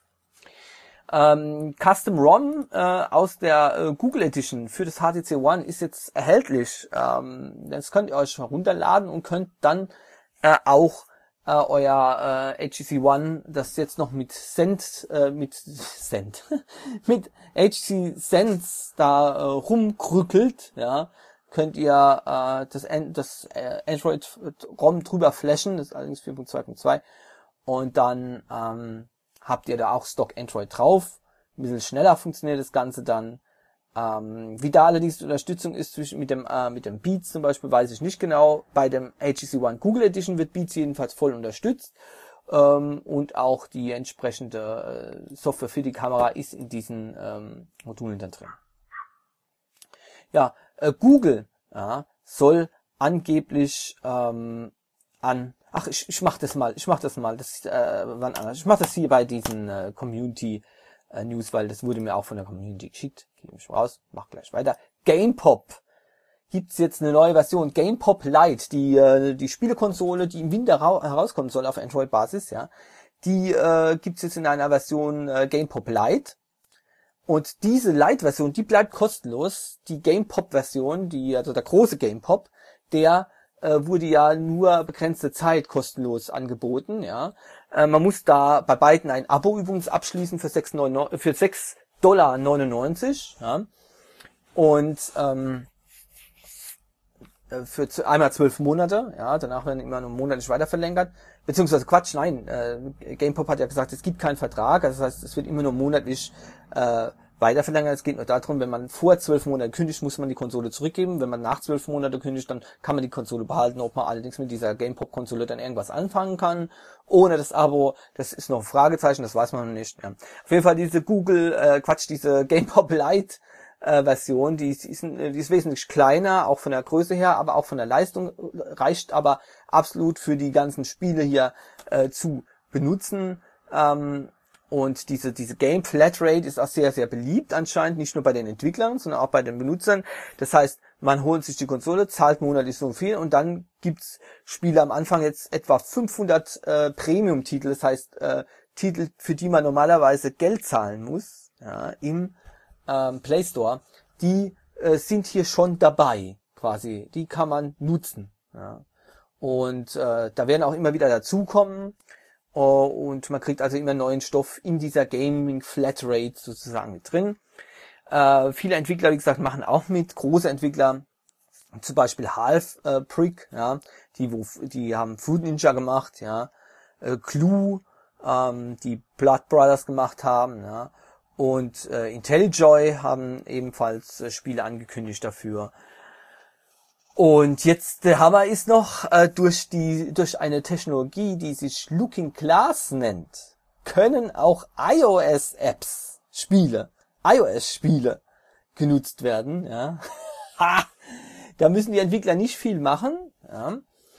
Ähm, Custom ROM äh, aus der äh, Google Edition für das H T C One ist jetzt erhältlich. Ähm, das könnt ihr euch herunterladen und könnt dann äh, auch äh, euer äh, H T C One, das jetzt noch mit Send, äh, mit Send, mit H T C Sense da äh, rumkrückelt, ja, könnt ihr äh, das, das äh, Android ROM drüber flashen, das ist allerdings vier Punkt zwei Punkt zwei, und dann ähm, habt ihr da auch Stock Android drauf. Ein bisschen schneller funktioniert das Ganze dann. Ähm, wie da allerdings die Unterstützung ist zwischen mit dem äh, mit dem Beats zum Beispiel, weiß ich nicht genau. Bei dem H T C One Google Edition wird Beats jedenfalls voll unterstützt. Ähm, und auch die entsprechende äh, Software für die Kamera ist in diesen ähm, Modulen dann drin. Ja, äh, Google ja, soll angeblich ähm, an Ach, ich, ich mach das mal, ich mach das mal, das äh, wann anders. Ich mach das hier bei diesen äh, Community äh, News, weil das wurde mir auch von der Community geschickt. Gehe ich raus, mach gleich weiter. GamePop gibt's jetzt eine neue Version, GamePop Lite, die äh, die Spielekonsole, die im Winter herauskommen soll auf Android-Basis, ja. Die äh, gibt's jetzt in einer Version äh, GamePop Lite. Und diese Lite-Version, die bleibt kostenlos. Die GamePop-Version, die also der große GamePop, der wurde ja nur begrenzte Zeit kostenlos angeboten, ja. Äh, man muss da bei beiden ein Abo übrigens abschließen für sechs Dollar neunundneunzig, ja. Und ähm, für einmal zwölf Monate, ja, danach werden immer nur monatlich weiter verlängert. Beziehungsweise Quatsch, nein, äh, GamePop hat ja gesagt, es gibt keinen Vertrag, also das heißt, es wird immer nur monatlich äh, weiter verlängern. Es geht nur darum, wenn man vor zwölf Monaten kündigt, muss man die Konsole zurückgeben. Wenn man nach zwölf Monaten kündigt, dann kann man die Konsole behalten. Ob man allerdings mit dieser GamePop-Konsole dann irgendwas anfangen kann, ohne das Abo, das ist noch ein Fragezeichen, das weiß man noch nicht. Ja. Auf jeden Fall diese Google, äh, Quatsch, diese GamePop Lite äh, Version, die ist, die ist wesentlich kleiner, auch von der Größe her, aber auch von der Leistung, reicht aber absolut für die ganzen Spiele hier äh, zu benutzen. Ähm, Und diese, diese Game Flatrate ist auch sehr, sehr beliebt anscheinend, nicht nur bei den Entwicklern, sondern auch bei den Benutzern. Das heißt, man holt sich die Konsole, zahlt monatlich so viel und dann gibt's Spiele am Anfang jetzt etwa fünfhundert äh, Premium-Titel, das heißt äh, Titel, für die man normalerweise Geld zahlen muss, ja, im ähm, Play Store, die äh, sind hier schon dabei, quasi. Die kann man nutzen. Ja. Und äh, da werden auch immer wieder dazukommen. Uh, und man kriegt also immer neuen Stoff in dieser Gaming Flatrate sozusagen mit drin. Uh, viele Entwickler, wie gesagt, machen auch mit. Große Entwickler, zum Beispiel Half äh, Prick, ja, die wo die haben Fruit Ninja gemacht, ja, äh, Clue, ähm, die Blood Brothers gemacht haben, ja, und äh, IntelliJoy haben ebenfalls äh, Spiele angekündigt dafür. Und jetzt der Hammer ist noch, äh, durch die durch eine Technologie, die sich Looking Glass nennt, können auch iOS-Apps, Spiele, iOS-Spiele genutzt werden. Ja. Ha! Da müssen die Entwickler nicht viel machen, ja,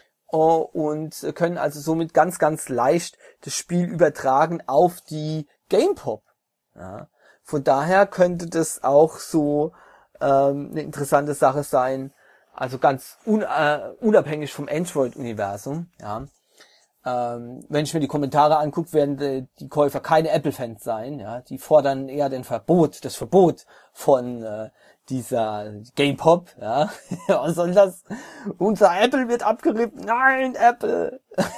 und können also somit ganz, ganz leicht das Spiel übertragen auf die GamePop. Ja. Von daher könnte das auch so ähm, eine interessante Sache sein. Also ganz un, äh, unabhängig vom Android-Universum, ja. Ähm, wenn ich mir die Kommentare angucke, werden die, die Käufer keine Apple-Fans sein, ja. Die fordern eher den Verbot, das Verbot von äh, dieser GamePop, ja. Was soll das? Unser Apple wird abgerippt. Nein, Apple!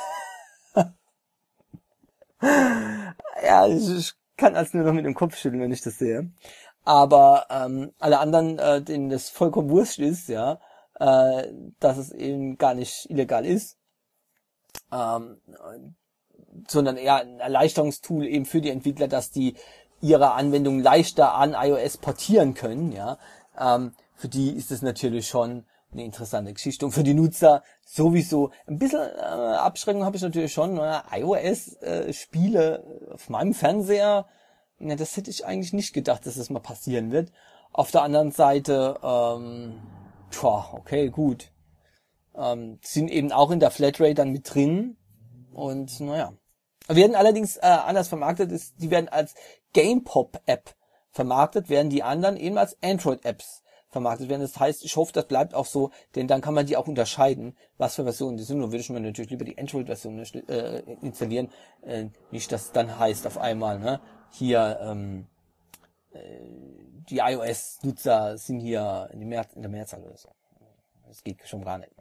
Ja, ich, ich kann also nur noch mit dem Kopf schütteln, wenn ich das sehe. Aber ähm, alle anderen, äh, denen das vollkommen wurscht ist, ja, äh, dass es eben gar nicht illegal ist, ähm, sondern eher ein Erleichterungstool eben für die Entwickler, dass die ihre Anwendung leichter an iOS portieren können, ja. Ähm, für die ist es natürlich schon eine interessante Geschichte und für die Nutzer sowieso. Ein bisschen äh, Abschreckung habe ich natürlich schon, äh, iOS-Spiele äh, auf meinem Fernseher, na, das hätte ich eigentlich nicht gedacht, dass das mal passieren wird. Auf der anderen Seite, ähm, Tja, okay, gut. Ähm, sind eben auch in der Flatrate dann mit drin. Und naja. Werden allerdings äh, anders vermarktet. Ist, die werden als GamePop-App vermarktet, während die anderen eben als Android-Apps vermarktet werden. Das heißt, ich hoffe, das bleibt auch so, denn dann kann man die auch unterscheiden, was für Versionen die sind. Nur würde ich mir natürlich lieber die Android-Version äh, installieren. Äh, nicht, dass es dann heißt auf einmal, ne, hier, ähm, äh, die iOS-Nutzer sind hier in, die Mehr- in der Mehrzahl oder so. Das geht schon gar nicht.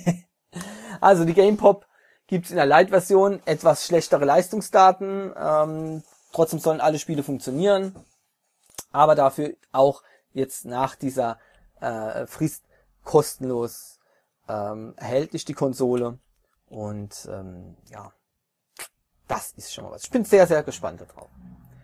Also die GamePop gibt's in der Lite-Version, etwas schlechtere Leistungsdaten. Ähm, trotzdem sollen alle Spiele funktionieren. Aber dafür auch jetzt nach dieser äh, Frist kostenlos ähm, erhältlich die Konsole. Und ähm, ja, das ist schon mal was. Ich bin sehr, sehr gespannt darauf.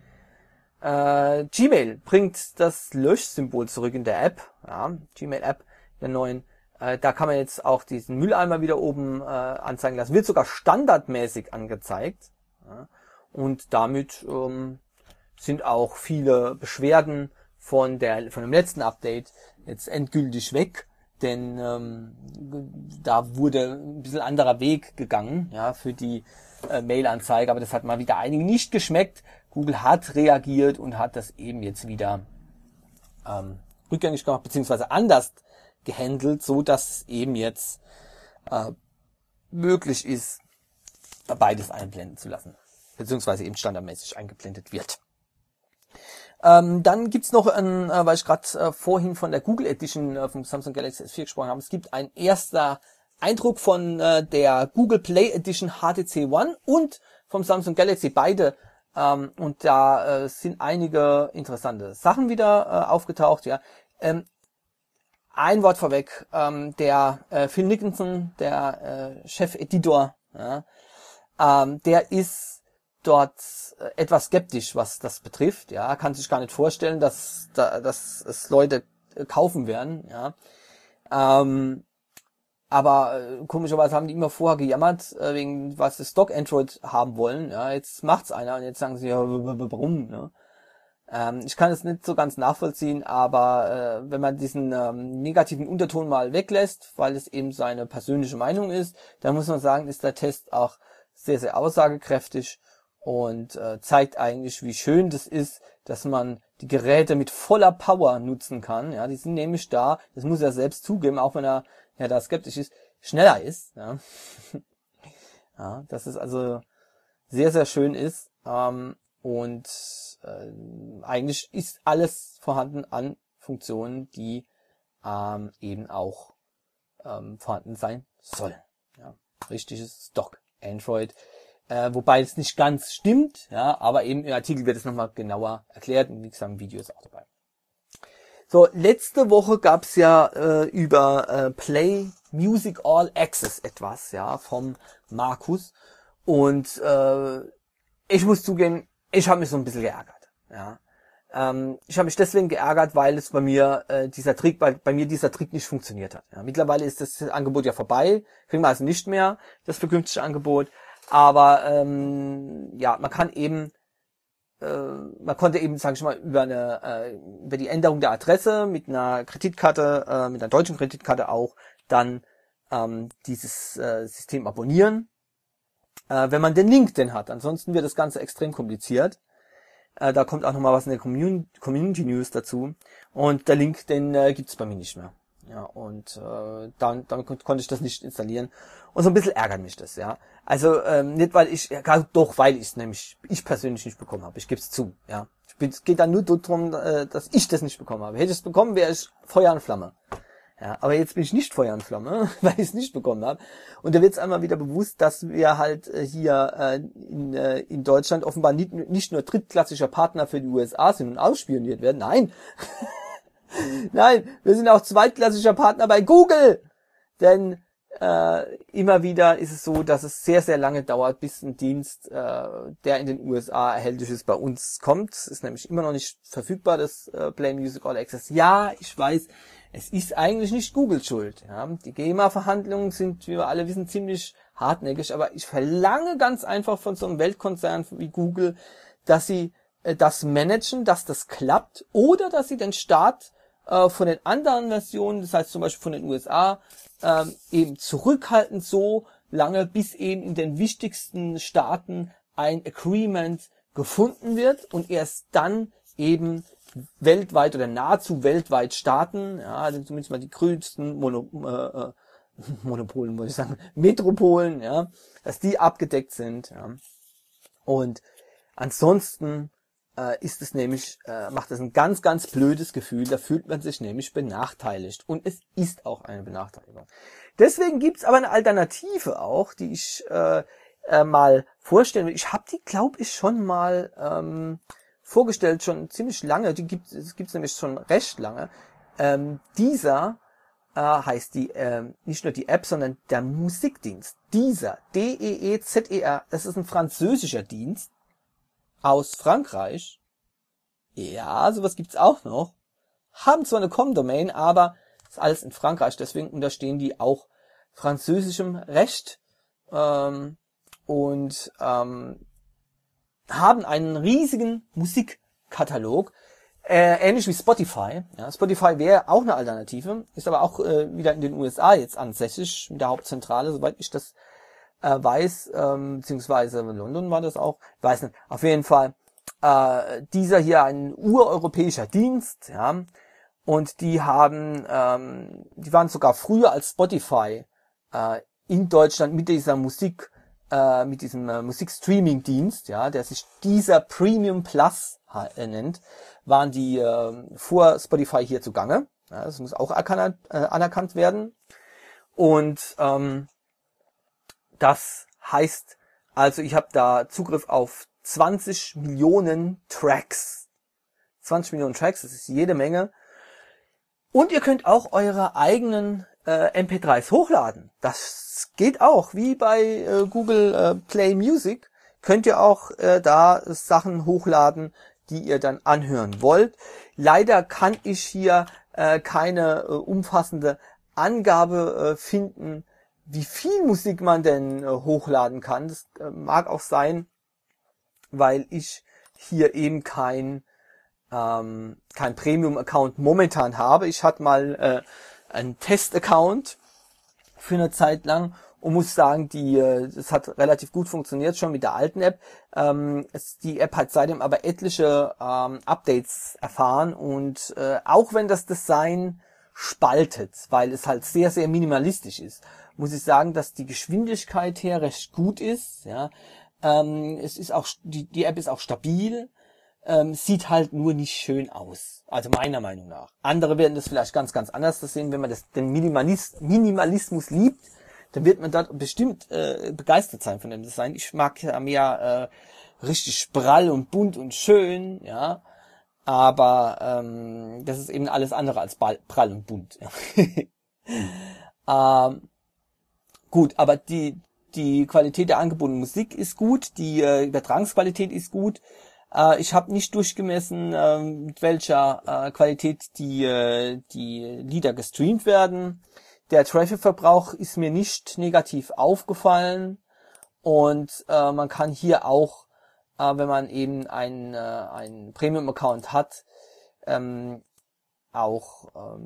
Äh, Gmail bringt das Löschsymbol zurück in der App, ja, Gmail-App, der neuen. Äh, da kann man jetzt auch diesen Mülleimer wieder oben äh, anzeigen lassen. Wird sogar standardmäßig angezeigt. Ja, und damit ähm, sind auch viele Beschwerden von der von dem letzten Update jetzt endgültig weg, denn ähm, da wurde ein bisschen anderer Weg gegangen, ja, für die äh, Mail-Anzeige, aber das hat mal wieder einigen nicht geschmeckt. Google hat reagiert und hat das eben jetzt wieder ähm, rückgängig gemacht, beziehungsweise anders gehandelt, so dass es eben jetzt äh, möglich ist, beides einblenden zu lassen, beziehungsweise eben standardmäßig eingeblendet wird. Ähm, dann gibt's noch, ein, äh, weil ich gerade äh, vorhin von der Google Edition äh, vom Samsung Galaxy S vier gesprochen habe, es gibt ein erster Eindruck von äh, der Google Play Edition H T C One und vom Samsung Galaxy, beide. Ähm, und da äh, sind einige interessante Sachen wieder äh, aufgetaucht. Ja, ähm, ein Wort vorweg, ähm, der äh, Phil Nicholson, der äh, Chefeditor, ja, ähm, der ist dort etwas skeptisch, was das betrifft. Ja, kann sich gar nicht vorstellen, dass, dass es Leute kaufen werden. Ja, ähm, aber äh, komischerweise haben die immer vorher gejammert, äh, wegen was das Stock Android haben wollen. Ja, jetzt macht's einer und jetzt sagen sie, ja, warum? Ne? Ähm, ich kann es nicht so ganz nachvollziehen, aber äh, wenn man diesen ähm, negativen Unterton mal weglässt, weil es eben seine persönliche Meinung ist, dann muss man sagen, ist der Test auch sehr, sehr aussagekräftig und äh, zeigt eigentlich, wie schön das ist, dass man die Geräte mit voller Power nutzen kann. Ja, die sind nämlich da, das muss er selbst zugeben, auch wenn er ja da skeptisch ist, schneller ist. Ja, ja, dass es also sehr, sehr schön ist. Ähm, und äh, eigentlich ist alles vorhanden an Funktionen, die ähm, eben auch ähm, vorhanden sein sollen. Ja, richtiges Stock Android. Äh, wobei es nicht ganz stimmt, ja, aber eben im Artikel wird es nochmal genauer erklärt und wie gesagt, ein Video ist auch dabei. So, letzte Woche gab's ja äh, über äh, Play Music All Access etwas, ja, vom Markus. Und äh, ich muss zugeben, ich habe mich so ein bisschen geärgert. Ja, ähm, ich habe mich deswegen geärgert, weil es bei mir äh, dieser Trick, bei, bei mir dieser Trick nicht funktioniert hat. Ja, mittlerweile ist das Angebot ja vorbei, kriegen wir also nicht mehr das vergünstigte Angebot. Aber ähm, ja, man kann eben man konnte eben, sage ich mal, über eine äh, über die Änderung der Adresse mit einer Kreditkarte, äh, mit einer deutschen Kreditkarte auch dann ähm, dieses äh, System abonnieren, äh, wenn man den Link denn hat. Ansonsten wird das Ganze extrem kompliziert. Äh, da kommt auch nochmal was in der Community, Community News dazu. Und der Link, den äh, gibt's bei mir nicht mehr. Ja, und äh, dann, dann konnte ich das nicht installieren. Und so ein bisschen ärgert mich das, ja. Also ähm, nicht, weil ich, ja, doch, weil ich es nämlich, ich persönlich nicht bekommen habe. Ich gebe es zu, ja. Ich bin, es geht dann nur darum, äh, dass ich das nicht bekommen habe. Hätte ich es bekommen, wäre ich Feuer und Flamme. Ja, aber jetzt bin ich nicht Feuer und Flamme, weil ich es nicht bekommen habe. Und da wird es einmal wieder bewusst, dass wir halt äh, hier äh, in, äh, in Deutschland offenbar nicht, nicht nur drittklassischer Partner für die U S A sind und ausspioniert werden. Nein. Nein, wir sind auch zweitklassischer Partner bei Google. Denn äh, immer wieder ist es so, dass es sehr, sehr lange dauert, bis ein Dienst, äh, der in den U S A erhältlich ist, bei uns kommt. Ist nämlich immer noch nicht verfügbar, das äh, Play Music All Access. Ja, ich weiß, es ist eigentlich nicht Google schuld. Ja. Die G E M A-Verhandlungen sind, wie wir alle wissen, ziemlich hartnäckig. Aber ich verlange ganz einfach von so einem Weltkonzern wie Google, dass sie äh, das managen, dass das klappt. Oder dass sie den Start von den anderen Versionen, das heißt zum Beispiel von den U S A, ähm, eben zurückhalten so lange, bis eben in den wichtigsten Staaten ein Agreement gefunden wird und erst dann eben weltweit oder nahezu weltweit starten, ja, also zumindest mal die größten Mono, äh, Monopolen, muss ich sagen, Metropolen, ja, dass die abgedeckt sind, ja. Und ansonsten ist es nämlich, äh, macht es ein ganz, ganz blödes Gefühl, da fühlt man sich nämlich benachteiligt. Und es ist auch eine Benachteiligung. Deswegen gibt's aber eine Alternative auch, die ich äh, äh, mal vorstellen will. Ich habe die, glaube ich, schon mal ähm, vorgestellt, schon ziemlich lange. Die gibt es gibt's nämlich schon recht lange. Ähm, dieser äh, heißt die, äh, nicht nur die App, sondern der Musikdienst. Deezer, D E E Z E R, das ist ein französischer Dienst aus Frankreich. Ja, sowas gibt's auch noch. Haben zwar eine Com-Domain, aber ist alles in Frankreich, deswegen unterstehen die auch französischem Recht ähm, und ähm, haben einen riesigen Musikkatalog, äh, ähnlich wie Spotify. Ja, Spotify wäre auch eine Alternative, ist aber auch äh, wieder in den U S A jetzt ansässig, mit der Hauptzentrale, soweit ich das Äh, weiß, ähm, beziehungsweise in London war das auch, weiß nicht, auf jeden Fall, äh, dieser hier ein ureuropäischer Dienst, ja, und die haben, ähm, die waren sogar früher als Spotify äh, in Deutschland mit dieser Musik, äh, mit diesem äh, Musikstreaming-Dienst, ja, der sich dieser Premium Plus äh, nennt, waren die äh, vor Spotify hier zugange, ja, das muss auch anerkannt, äh, anerkannt werden, und ähm, das heißt, also ich habe da Zugriff auf zwanzig Millionen Tracks. zwanzig Millionen Tracks, das ist jede Menge. Und ihr könnt auch eure eigenen äh, M P drei s hochladen. Das geht auch, wie bei äh, Google äh, Play Music. könnt ihr auch äh, da Sachen hochladen, die ihr dann anhören wollt. Leider kann ich hier äh, keine äh, umfassende Angabe äh, finden, wie viel Musik man denn äh, hochladen kann. Das äh, mag auch sein, weil ich hier eben kein ähm, kein Premium-Account momentan habe. Ich hatte mal äh, einen Test-Account für eine Zeit lang und muss sagen, die äh, das hat relativ gut funktioniert schon mit der alten App. Ähm, es, die App hat seitdem aber etliche ähm, Updates erfahren und äh, auch wenn das Design spaltet, weil es halt sehr, sehr minimalistisch ist, muss ich sagen, dass die Geschwindigkeit her recht gut ist. Ja, ähm, es ist auch die, die App ist auch stabil. Ähm, sieht halt nur nicht schön aus. Also meiner Meinung nach. Andere werden das vielleicht ganz, ganz anders sehen. Wenn man das, den Minimalist, Minimalismus liebt, dann wird man dort bestimmt äh, begeistert sein von dem Design. Ich mag ja mehr äh, richtig sprall und bunt und schön, ja. Aber ähm, das ist eben alles andere als ball, prall und bunt. Ja. ähm, gut, aber die die Qualität der angebotenen Musik ist gut, die äh, Übertragungsqualität ist gut. Ich habe nicht durchgemessen, mit welcher Qualität die die Lieder gestreamt werden. Der Traffic-Verbrauch ist mir nicht negativ aufgefallen und man kann hier auch, wenn man eben einen einen Premium-Account hat, auch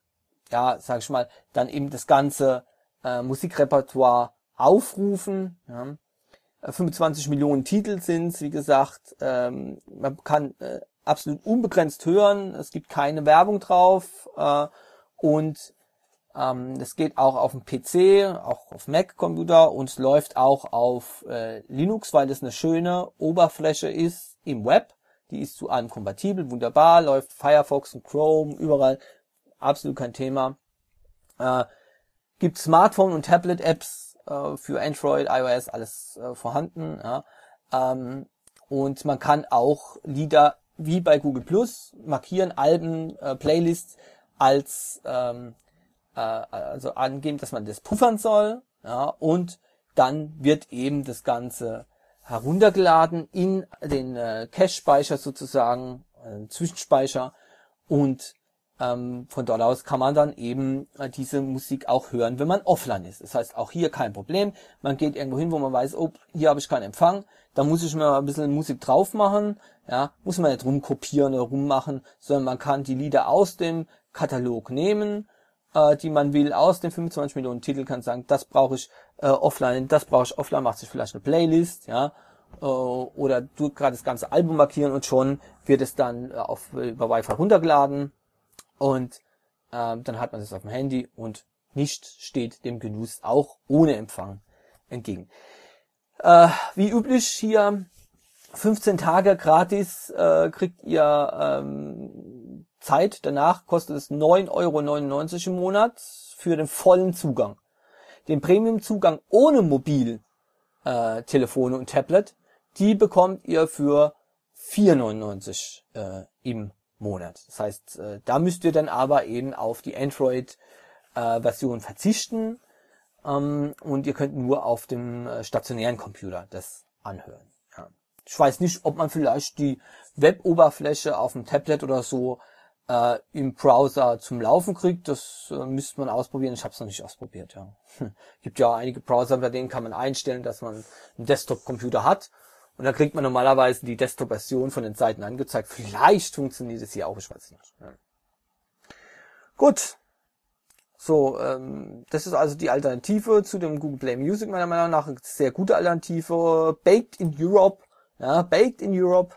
ja, sag ich mal, dann eben das ganze Musikrepertoire aufrufen. Ja. fünfundzwanzig Millionen Titel sind's, wie gesagt, ähm, man kann äh, absolut unbegrenzt hören, es gibt keine Werbung drauf äh, und ähm, das geht auch auf dem P C, auch auf Mac-Computer und es läuft auch auf äh, Linux, weil das eine schöne Oberfläche ist im Web, die ist zu allem kompatibel, wunderbar, läuft Firefox und Chrome, überall, absolut kein Thema. Äh, gibt Smartphone- und Tablet-Apps, für Android, iOS, alles äh, vorhanden. Ja. Ähm, und man kann auch Lieder wie bei Google Plus markieren, Alben, äh, Playlists als ähm, äh, also angeben, dass man das puffern soll. Ja. Und dann wird eben das Ganze heruntergeladen in den äh, Cache-Speicher sozusagen, äh, Zwischenspeicher und Ähm, von dort aus kann man dann eben äh, diese Musik auch hören, wenn man offline ist. Das heißt, auch hier kein Problem. Man geht irgendwo hin, wo man weiß, oh, hier habe ich keinen Empfang. Da muss ich mir ein bisschen Musik drauf machen. Ja, muss man nicht rumkopieren oder rummachen, sondern man kann die Lieder aus dem Katalog nehmen, äh, die man will, aus den fünfundzwanzig Millionen Titel, kann sagen, das brauche ich äh, offline, das brauche ich offline, macht sich vielleicht eine Playlist, ja, äh, oder du gerade das ganze Album markieren und schon wird es dann äh, auf über Wi-Fi runtergeladen. Und ähm, dann hat man das auf dem Handy und nichts steht dem Genuss auch ohne Empfang entgegen. Äh, wie üblich hier fünfzehn Tage gratis äh, kriegt ihr ähm, Zeit. Danach kostet es neun Euro neunundneunzig im Monat für den vollen Zugang. Den Premium-Zugang ohne Mobiltelefone äh, Telefone und Tablet, die bekommt ihr für vier Euro neunundneunzig äh, im Monat. Das heißt, äh, da müsst ihr dann aber eben auf die Android-Version äh, verzichten ähm, und ihr könnt nur auf dem äh, stationären Computer das anhören. Ja. Ich weiß nicht, ob man vielleicht die Web-Oberfläche auf dem Tablet oder so äh, im Browser zum Laufen kriegt. Das äh, müsste man ausprobieren. Ich habe es noch nicht ausprobiert. Ja. Gibt ja einige Browser, bei denen kann man einstellen, dass man einen Desktop-Computer hat. Und dann kriegt man normalerweise die Desktop-Version von den Seiten angezeigt. Vielleicht funktioniert es hier auch, ich weiß nicht. Ja. Gut. So, ähm, das ist also die Alternative zu dem Google Play Music, meiner Meinung nach. Eine sehr gute Alternative. Baked in Europe. Ja, Baked in Europe.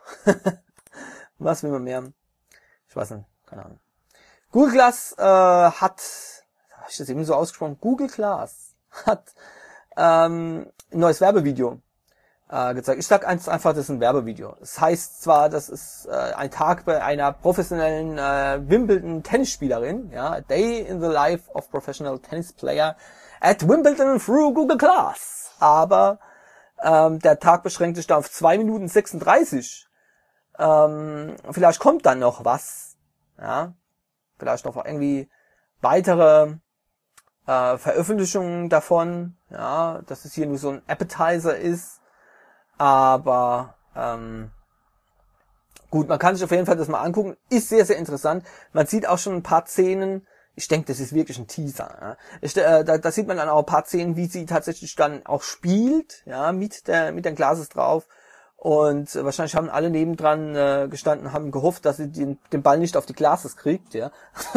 Was will man mehr? Ich weiß nicht, keine Ahnung. Google Glass äh, hat, habe ich das eben so ausgesprochen? Google Glass hat ähm, ein neues Werbevideo gezeigt. Ich sag einfach, das ist ein Werbevideo. Das heißt zwar, das ist äh, ein Tag bei einer professionellen äh, Wimbledon Tennisspielerin, ja, a day in the life of professional tennis player at Wimbledon through Google Glass. Aber ähm, der Tag beschränkt sich da auf zwei Minuten sechsunddreißig. Ähm, vielleicht kommt dann noch was, ja, vielleicht noch irgendwie weitere äh, Veröffentlichungen davon, ja, dass es hier nur so ein Appetizer ist. Aber ähm, gut, man kann sich auf jeden Fall das mal angucken. Ist sehr, sehr interessant. Man sieht auch schon ein paar Szenen. Ich denke, das ist wirklich ein Teaser. Ja. Ich, äh, da, da sieht man dann auch ein paar Szenen, wie sie tatsächlich dann auch spielt, ja, mit der mit den Glases drauf. Und äh, wahrscheinlich haben alle nebendran äh, gestanden, haben gehofft, dass sie den, den Ball nicht auf die Glases kriegt, ja.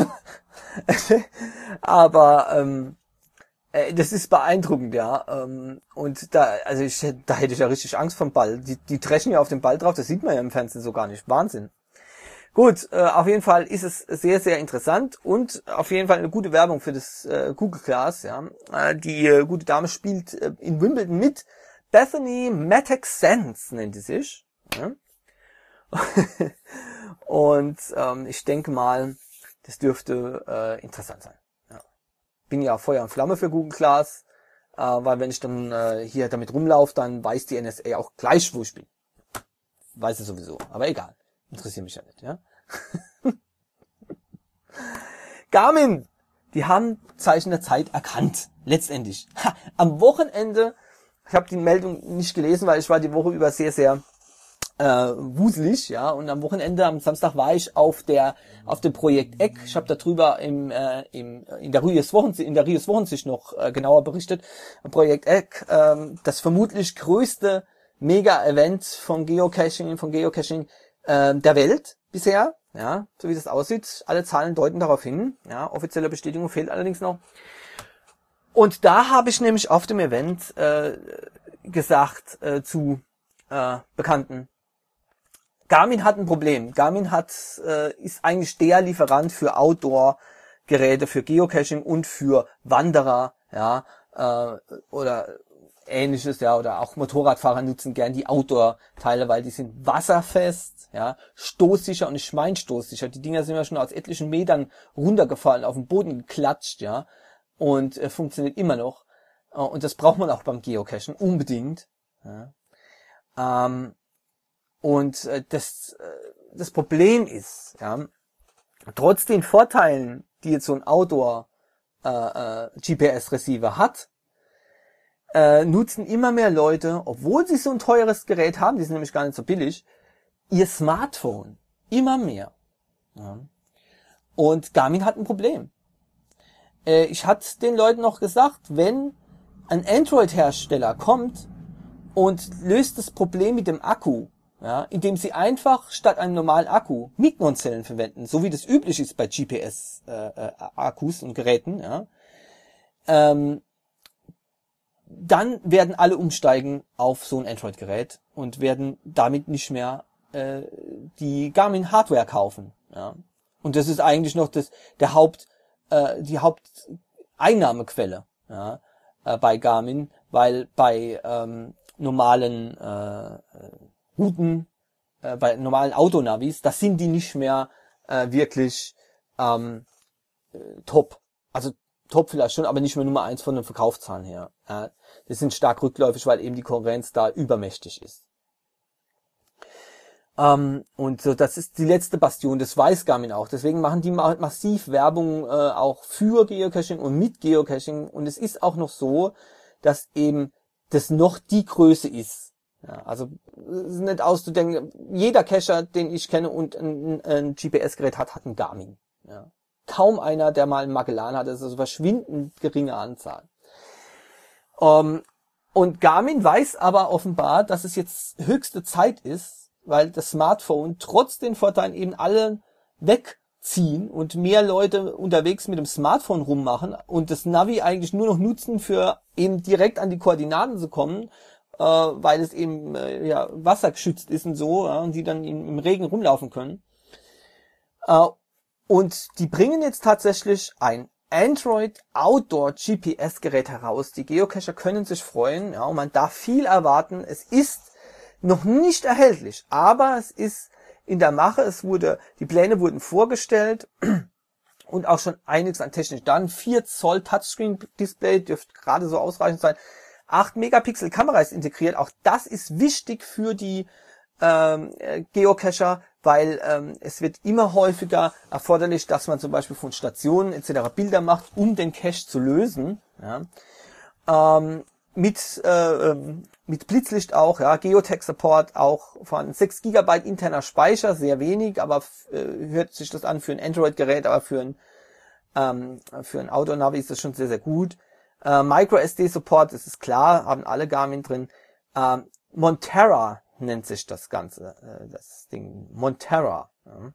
Aber ähm, äh, das ist beeindruckend, ja. Ähm, und da, also ich, da hätte ich ja richtig Angst vom Ball. Die, die dreschen ja auf den Ball drauf, das sieht man ja im Fernsehen so gar nicht. Wahnsinn. Gut, äh, auf jeden Fall ist es sehr, sehr interessant und auf jeden Fall eine gute Werbung für das äh, Google Glass, ja. Äh, die äh, gute Dame spielt äh, in Wimbledon mit. Bethany Mattek-Sands nennt sie sich. Ja. Und ähm, ich denke mal, das dürfte äh, interessant sein. Ja. Bin ja Feuer und Flamme für Google Glass, äh, weil wenn ich dann äh, hier damit rumlaufe, dann weiß die N S A auch gleich, wo ich bin. Weiß sie sowieso, aber egal. Interessiert mich ja nicht, ja. Garmin, die haben Zeichen der Zeit erkannt, letztendlich. Ha, am Wochenende, ich habe die Meldung nicht gelesen, weil ich war die Woche über sehr, sehr äh, wuselig, ja. Und am Wochenende, am Samstag war ich auf der auf dem Projekt Eck. Ich habe darüber im äh, im in der Rios Wochensicht in der Rios Wochensicht noch äh, genauer berichtet. Projekt Eck, äh, das vermutlich größte Mega-Event von Geocaching, von Geocaching äh, der Welt bisher, ja, so wie das aussieht. Alle Zahlen deuten darauf hin. Ja, offizielle Bestätigung fehlt allerdings noch. Und da habe ich nämlich auf dem Event äh, gesagt äh, zu äh, Bekannten, Garmin hat ein Problem. Garmin hat äh, ist eigentlich der Lieferant für Outdoor-Geräte, für Geocaching und für Wanderer, ja, äh, oder Ähnliches, ja, oder auch Motorradfahrer nutzen gern die Outdoor-Teile, weil die sind wasserfest, ja, stoßsicher und ich meine stoßsicher. Die Dinger sind ja schon aus etlichen Metern runtergefallen, auf den Boden geklatscht, ja, und äh, funktioniert immer noch. Äh, und das braucht man auch beim Geocachen unbedingt. Ja. Ähm, und äh, das, äh, das Problem ist, ja, trotz den Vorteilen, die jetzt so ein Outdoor äh, äh, G P S-Receiver hat, Äh, nutzen immer mehr Leute, obwohl sie so ein teures Gerät haben, die sind nämlich gar nicht so billig, ihr Smartphone. Immer mehr. Ja. Und Garmin hat ein Problem. Äh, ich hatte den Leuten noch gesagt, wenn ein Android-Hersteller kommt und löst das Problem mit dem Akku, ja, indem sie einfach statt einem normalen Akku Mignon-Zellen verwenden, so wie das üblich ist bei G P S-Akkus äh, äh, und Geräten, ja, ähm, dann werden alle umsteigen auf so ein Android-Gerät und werden damit nicht mehr äh, die Garmin-Hardware kaufen. Ja. Und das ist eigentlich noch das der Haupt äh, die Haupteinnahmequelle, ja, äh, bei Garmin, weil bei ähm, normalen äh, Routen, äh, bei normalen Autonavis, das sind die nicht mehr äh, wirklich ähm, äh, top. Also top vielleicht schon, aber nicht mehr Nummer eins von den Verkaufszahlen her. Ja, die sind stark rückläufig, weil eben die Konkurrenz da übermächtig ist. Ähm, und so, das ist die letzte Bastion, das weiß Garmin auch. Deswegen machen die ma- massiv Werbung äh, auch für Geocaching und mit Geocaching. Und es ist auch noch so, dass eben das noch die Größe ist. Ja, also es ist nicht auszudenken, jeder Cacher, den ich kenne und ein, ein G P S-Gerät hat, hat ein Garmin. Ja. Kaum einer, der mal einen Magellan hat, das ist also verschwindend geringe Anzahl. Um, und Garmin weiß aber offenbar, dass es jetzt höchste Zeit ist, weil das Smartphone trotz den Vorteilen eben alle wegziehen und mehr Leute unterwegs mit dem Smartphone rummachen und das Navi eigentlich nur noch nutzen, für eben direkt an die Koordinaten zu kommen, äh, weil es eben äh, ja wassergeschützt ist und so, ja, und die dann im, im Regen rumlaufen können. Äh, Und die bringen jetzt tatsächlich ein Android Outdoor G P S-Gerät heraus. Die Geocacher können sich freuen, ja, und man darf viel erwarten. Es ist noch nicht erhältlich, aber es ist in der Mache. Es wurde, die Pläne wurden vorgestellt und auch schon einiges an Technik dann. vier Zoll Touchscreen-Display dürfte gerade so ausreichend sein. acht Megapixel Kamera ist integriert. Auch das ist wichtig für die ähm, Geocacher, weil ähm, es wird immer häufiger erforderlich, dass man zum Beispiel von Stationen et cetera Bilder macht, um den Cache zu lösen. Ja. Ähm, mit äh, mit Blitzlicht auch, ja, Geotech-Support auch von sechs Gigabyte interner Speicher, sehr wenig, aber äh, hört sich das an für ein Android-Gerät, aber für ein ähm, für ein Outdoor-Navi ist das schon sehr, sehr gut. Äh, Micro-S D-Support, das ist klar, haben alle Garmin drin. Ähm, Montera nennt sich das Ganze, äh, das Ding, Montera. Ja.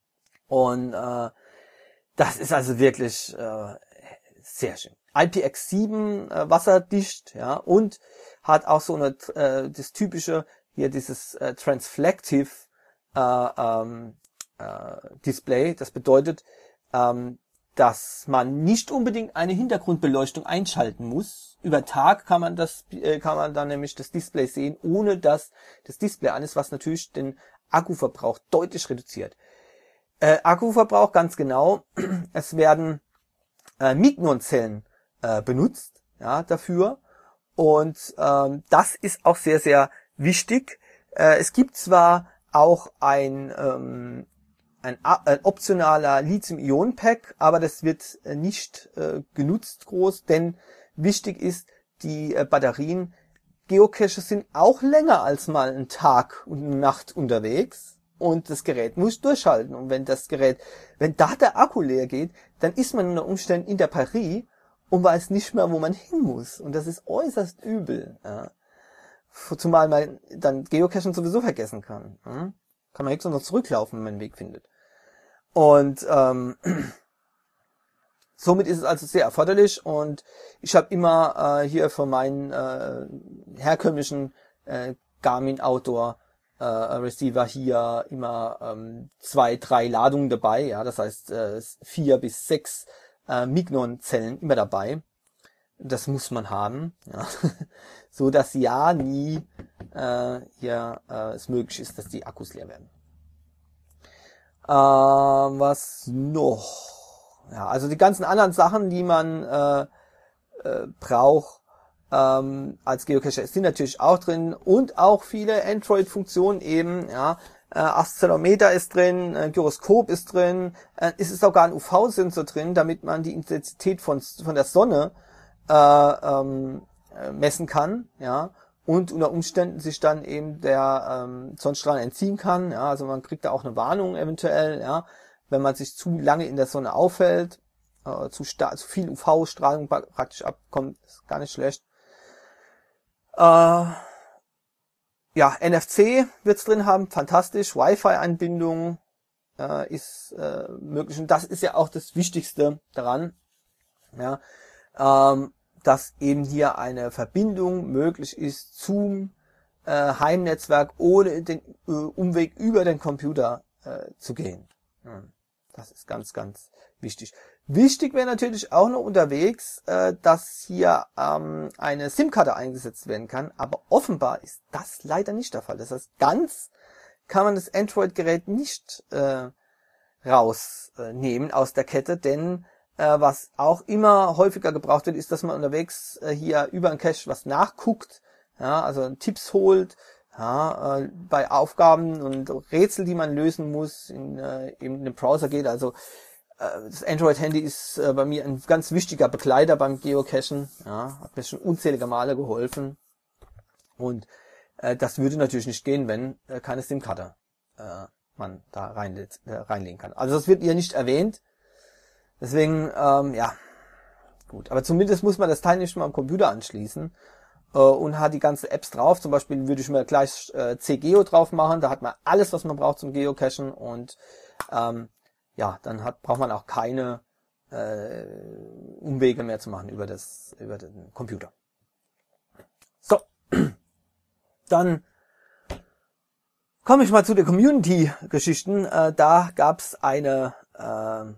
Und äh, das ist also wirklich äh, sehr schön. I P X sieben äh, wasserdicht, ja, und hat auch so eine äh, das typische hier dieses äh, Transflective äh, ähm, äh, Display. Das bedeutet, ähm, dass man nicht unbedingt eine Hintergrundbeleuchtung einschalten muss. Über Tag kann man das äh, kann man dann nämlich das Display sehen, ohne dass das Display an ist, was natürlich den Akkuverbrauch deutlich reduziert. Äh, Akkuverbrauch ganz genau. Es werden äh, Mignon-Zellen äh, benutzt, ja, dafür. Und ähm, das ist auch sehr, sehr wichtig. Äh, es gibt zwar auch ein, ähm, ein, ein optionaler Lithium-Ionen-Pack, aber das wird äh, nicht äh, genutzt groß, denn wichtig ist, die äh, Batterien, Geocaches sind auch länger als mal einen Tag und eine Nacht unterwegs. Und das Gerät muss durchhalten. Und wenn das Gerät, wenn da der Akku leer geht, dann ist man unter Umständen in der Paris und weiß nicht mehr, wo man hin muss. Und das ist äußerst übel. Ja. Zumal man dann Geocachen sowieso vergessen kann. Ja. Kann man jetzt noch zurücklaufen, wenn man einen Weg findet. Und ähm, somit ist es also sehr erforderlich. Und ich habe immer äh, hier von meinen äh, herkömmlichen äh, Garmin Outdoor äh, Receiver hier immer ähm, zwei, drei Ladungen dabei. Ja, das heißt äh, vier bis sechs äh, Mignon-Zellen immer dabei. Das muss man haben, ja. So dass ja nie äh, hier äh, es möglich ist, dass die Akkus leer werden. Äh, was noch? Ja, also die ganzen anderen Sachen, die man äh, äh, braucht ähm, als Geocacher, sind natürlich auch drin und auch viele Android-Funktionen eben, ja. Äh, Accelerometer ist drin, äh, Gyroskop ist drin, äh, es ist sogar ein U V-Sensor drin, damit man die Intensität von von der Sonne äh, ähm, messen kann, ja, und unter Umständen sich dann eben der ähm, Sonnenstrahlen entziehen kann, ja, also man kriegt da auch eine Warnung eventuell, ja, wenn man sich zu lange in der Sonne aufhält, äh, zu stark, zu viel U V-Strahlung praktisch abkommt, ist gar nicht schlecht. Äh, Ja, N F C wird's drin haben, fantastisch. Wi-Fi-Anbindung äh, ist äh, möglich und das ist ja auch das Wichtigste daran, ja, ähm, dass eben hier eine Verbindung möglich ist zum äh, Heimnetzwerk, ohne den äh, Umweg über den Computer äh, zu gehen. Ja, das ist ganz, ganz wichtig. Wichtig wäre natürlich auch noch unterwegs, äh, dass hier ähm, eine SIM-Karte eingesetzt werden kann, aber offenbar ist das leider nicht der Fall. Das heißt, ganz kann man das Android-Gerät nicht äh, rausnehmen äh, aus der Kette, denn äh, was auch immer häufiger gebraucht wird, ist, dass man unterwegs äh, hier über ein Cache was nachguckt, ja, also Tipps holt, ja, äh, bei Aufgaben und Rätsel, die man lösen muss, in, äh, in den Browser geht, also das Android-Handy ist äh, bei mir ein ganz wichtiger Begleiter beim Geocachen. Ja, hat mir schon unzählige Male geholfen. Und äh, das würde natürlich nicht gehen, wenn äh, keine SIM-Karte äh, man da rein, äh, reinlegen kann. Also das wird hier nicht erwähnt. Deswegen, ähm, ja, gut. Aber zumindest muss man das Teil nicht mal am Computer anschließen äh, und hat die ganzen Apps drauf. Zum Beispiel würde ich mir gleich äh, C-Geo drauf machen. Da hat man alles, was man braucht zum Geocachen und ähm, ja, dann hat, braucht man auch keine äh, Umwege mehr zu machen über das über den Computer. So, dann komme ich mal zu den Community-Geschichten. Äh, da gab's eine äh,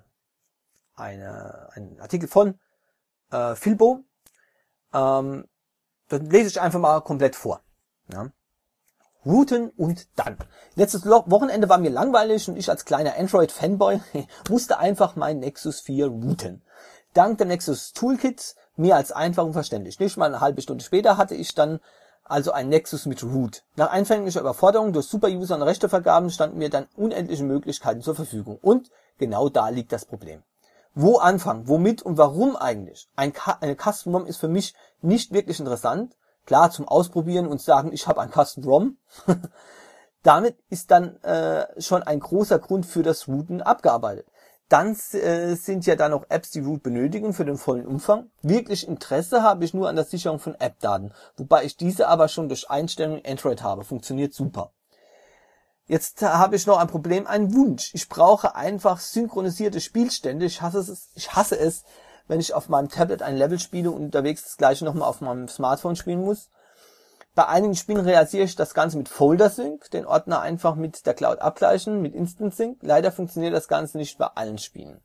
eine einen Artikel von äh, Philbo. Ähm, dann lese ich einfach mal komplett vor. Ja. Routen und dann. Letztes Wochenende war mir langweilig und ich als kleiner Android-Fanboy musste einfach mein Nexus vier routen. Dank der Nexus Toolkit mehr als einfach und verständlich. Nicht mal eine halbe Stunde später hatte ich dann also ein Nexus mit Root. Nach anfänglicher Überforderung durch Superuser und Rechtevergaben standen mir dann unendliche Möglichkeiten zur Verfügung. Und genau da liegt das Problem. Wo anfangen? Womit und warum eigentlich? Ein Ka- eine Custom-ROM ist für mich nicht wirklich interessant. Klar, zum Ausprobieren und sagen, ich habe ein Custom ROM. Damit ist dann äh, schon ein großer Grund für das Routen abgearbeitet. Dann äh, sind ja dann noch Apps, die Root benötigen für den vollen Umfang. Wirklich Interesse habe ich nur an der Sicherung von App-Daten, wobei ich diese aber schon durch Einstellungen Android habe. Funktioniert super. Jetzt habe ich noch ein Problem, einen Wunsch. Ich brauche einfach synchronisierte Spielstände. Ich hasse es, ich hasse es, wenn ich auf meinem Tablet ein Level spiele und unterwegs das gleiche nochmal auf meinem Smartphone spielen muss. Bei einigen Spielen realisiere ich das Ganze mit Folder Sync, den Ordner einfach mit der Cloud abgleichen, mit Instant Sync. Leider funktioniert das Ganze nicht bei allen Spielen.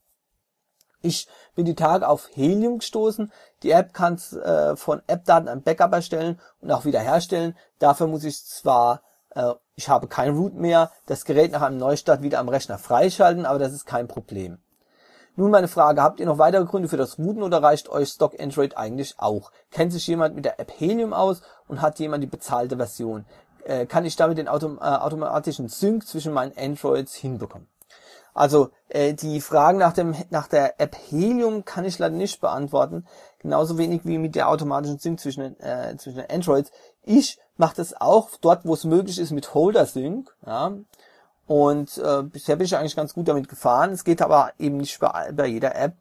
Ich bin die Tage auf Helium gestoßen. Die App kann äh, von App-Daten ein Backup erstellen und auch wieder herstellen. Dafür muss ich zwar, äh, ich habe kein Root mehr, das Gerät nach einem Neustart wieder am Rechner freischalten, aber das ist kein Problem. Nun meine Frage, habt ihr noch weitere Gründe für das Routen oder reicht euch Stock Android eigentlich auch? Kennt sich jemand mit der App Helium aus und hat jemand die bezahlte Version? Äh, kann ich damit den Autom äh, automatischen Sync zwischen meinen Androids hinbekommen? Also äh, die Fragen nach dem nach der App Helium kann ich leider nicht beantworten. Genauso wenig wie mit der automatischen Sync zwischen den, äh, zwischen den Androids. Ich mache das auch dort, wo es möglich ist, mit Holder Sync. Ja. Und äh, bisher bin ich eigentlich ganz gut damit gefahren. Es geht aber eben nicht bei, bei jeder App.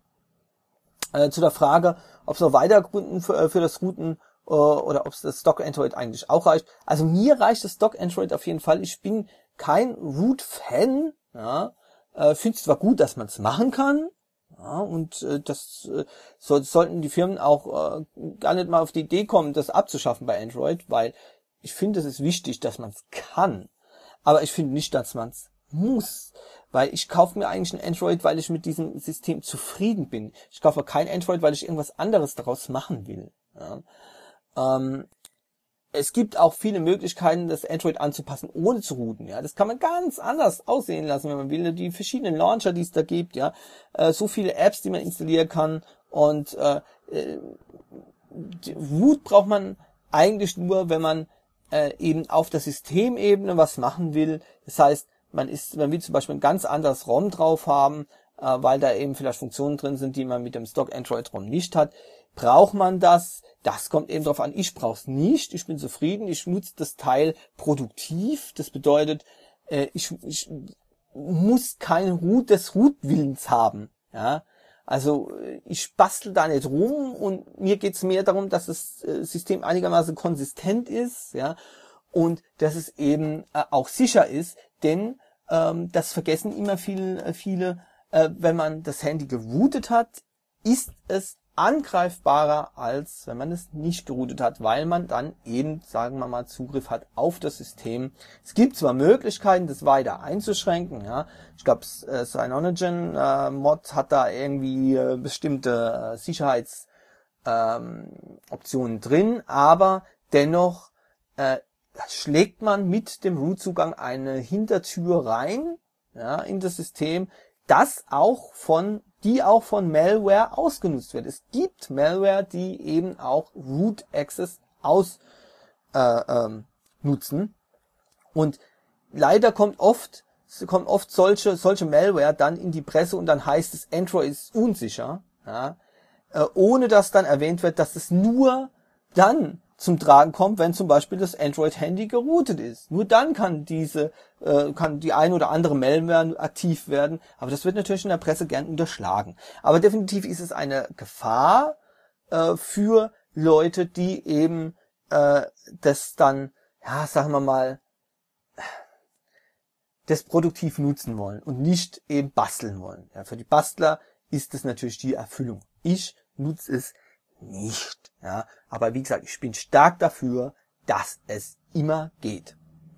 Äh, zu der Frage, ob es noch weitere Gründe für, für das Routen äh, oder ob es das Stock Android eigentlich auch reicht. Also mir reicht das Stock Android auf jeden Fall. Ich bin kein Root-Fan. Ja. Äh, finde es zwar gut, dass man es machen kann. Ja, und äh, das äh, so, sollten die Firmen auch äh, gar nicht mal auf die Idee kommen, das abzuschaffen bei Android, weil ich finde, es ist wichtig, dass man es kann. Aber ich finde nicht, dass man es muss, weil ich kaufe mir eigentlich ein Android, weil ich mit diesem System zufrieden bin. Ich kaufe kein Android, weil ich irgendwas anderes daraus machen will. Ja. Ähm, es gibt auch viele Möglichkeiten, das Android anzupassen, ohne zu routen. Ja, das kann man ganz anders aussehen lassen, wenn man will. Die verschiedenen Launcher, die es da gibt, ja, äh, so viele Apps, die man installieren kann. Und äh, Root braucht man eigentlich nur, wenn man Äh, eben auf der Systemebene was machen will. Das heißt, man ist, man will zum Beispiel ein ganz anderes ROM drauf haben, äh, weil da eben vielleicht Funktionen drin sind, die man mit dem Stock Android ROM nicht hat. Braucht man das? Das kommt eben drauf an. Ich brauche es nicht. Ich bin zufrieden. Ich nutze das Teil produktiv. Das bedeutet, äh, ich, ich muss kein Root des Root-Willens haben. Ja. Also ich bastel da nicht rum und mir geht's mehr darum, dass das System einigermaßen konsistent ist, ja, und dass es eben äh, auch sicher ist, denn ähm, das vergessen immer viel, viele, äh, wenn man das Handy geroutet hat, ist es angreifbarer, als wenn man es nicht geroutet hat, weil man dann eben, sagen wir mal, Zugriff hat auf das System. Es gibt zwar Möglichkeiten, das weiter einzuschränken, ja. Ich glaube, äh, Cyanogen äh, Mod hat da irgendwie äh, bestimmte äh, Sicherheitsoptionen ähm, drin, aber dennoch äh, schlägt man mit dem Root-Zugang eine Hintertür rein, ja, in das System, das auch von die auch von Malware ausgenutzt wird. Es gibt Malware, die eben auch Root Access aus äh, ähm, nutzen. Und leider kommt oft kommt oft solche solche Malware dann in die Presse und dann heißt es, Android ist unsicher, ja, äh, ohne dass dann erwähnt wird, dass es nur dann zum Tragen kommt, wenn zum Beispiel das Android-Handy geroutet ist. Nur dann kann diese, äh, kann die ein oder andere Malware aktiv werden. Aber das wird natürlich in der Presse gern unterschlagen. Aber definitiv ist es eine Gefahr äh, für Leute, die eben äh, das dann, ja, sagen wir mal, das produktiv nutzen wollen und nicht eben basteln wollen. Ja, für die Bastler ist es natürlich die Erfüllung. Ich nutze es nicht, ja, aber wie gesagt, ich bin stark dafür, dass es immer geht.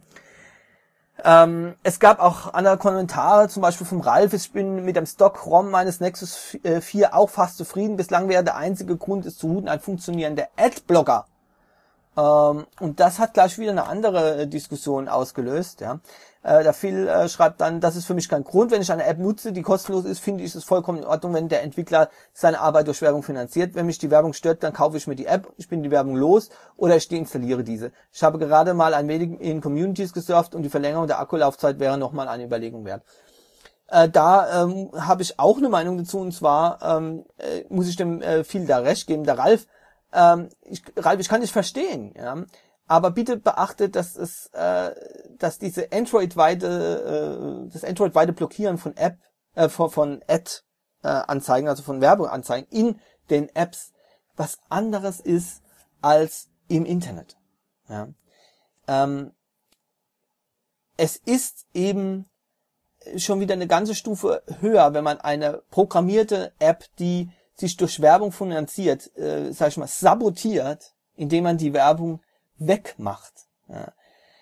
Ähm, es gab auch andere Kommentare, zum Beispiel vom Ralf, ich bin mit dem Stock-ROM meines Nexus vier auch fast zufrieden, bislang wäre der einzige Grund, es zu routen, ein funktionierender Adblocker. Ähm, und das hat gleich wieder eine andere Diskussion ausgelöst, ja. Äh, der Phil äh, schreibt dann, das ist für mich kein Grund, wenn ich eine App nutze, die kostenlos ist, finde ich es vollkommen in Ordnung, wenn der Entwickler seine Arbeit durch Werbung finanziert. Wenn mich die Werbung stört, dann kaufe ich mir die App, ich bin die Werbung los oder ich deinstalliere diese. Ich habe gerade mal ein wenig in Communities gesurft und die Verlängerung der Akkulaufzeit wäre nochmal eine Überlegung wert. Äh, da ähm, habe ich auch eine Meinung dazu, und zwar ähm, äh, muss ich dem äh, Phil da recht geben. Der Ralf ähm, ich, Ralf, ich kann dich verstehen, ja, aber bitte beachte, dass es, äh, dass diese Android-weite, äh, das Android-weite Blockieren von App, äh, von, von Ad-Anzeigen, also von Werbeanzeigen in den Apps, was anderes ist als im Internet. Ja. Ähm, es ist eben schon wieder eine ganze Stufe höher, wenn man eine programmierte App, die sich durch Werbung finanziert, äh, sag ich mal, sabotiert, indem man die Werbung wegmacht. Ja.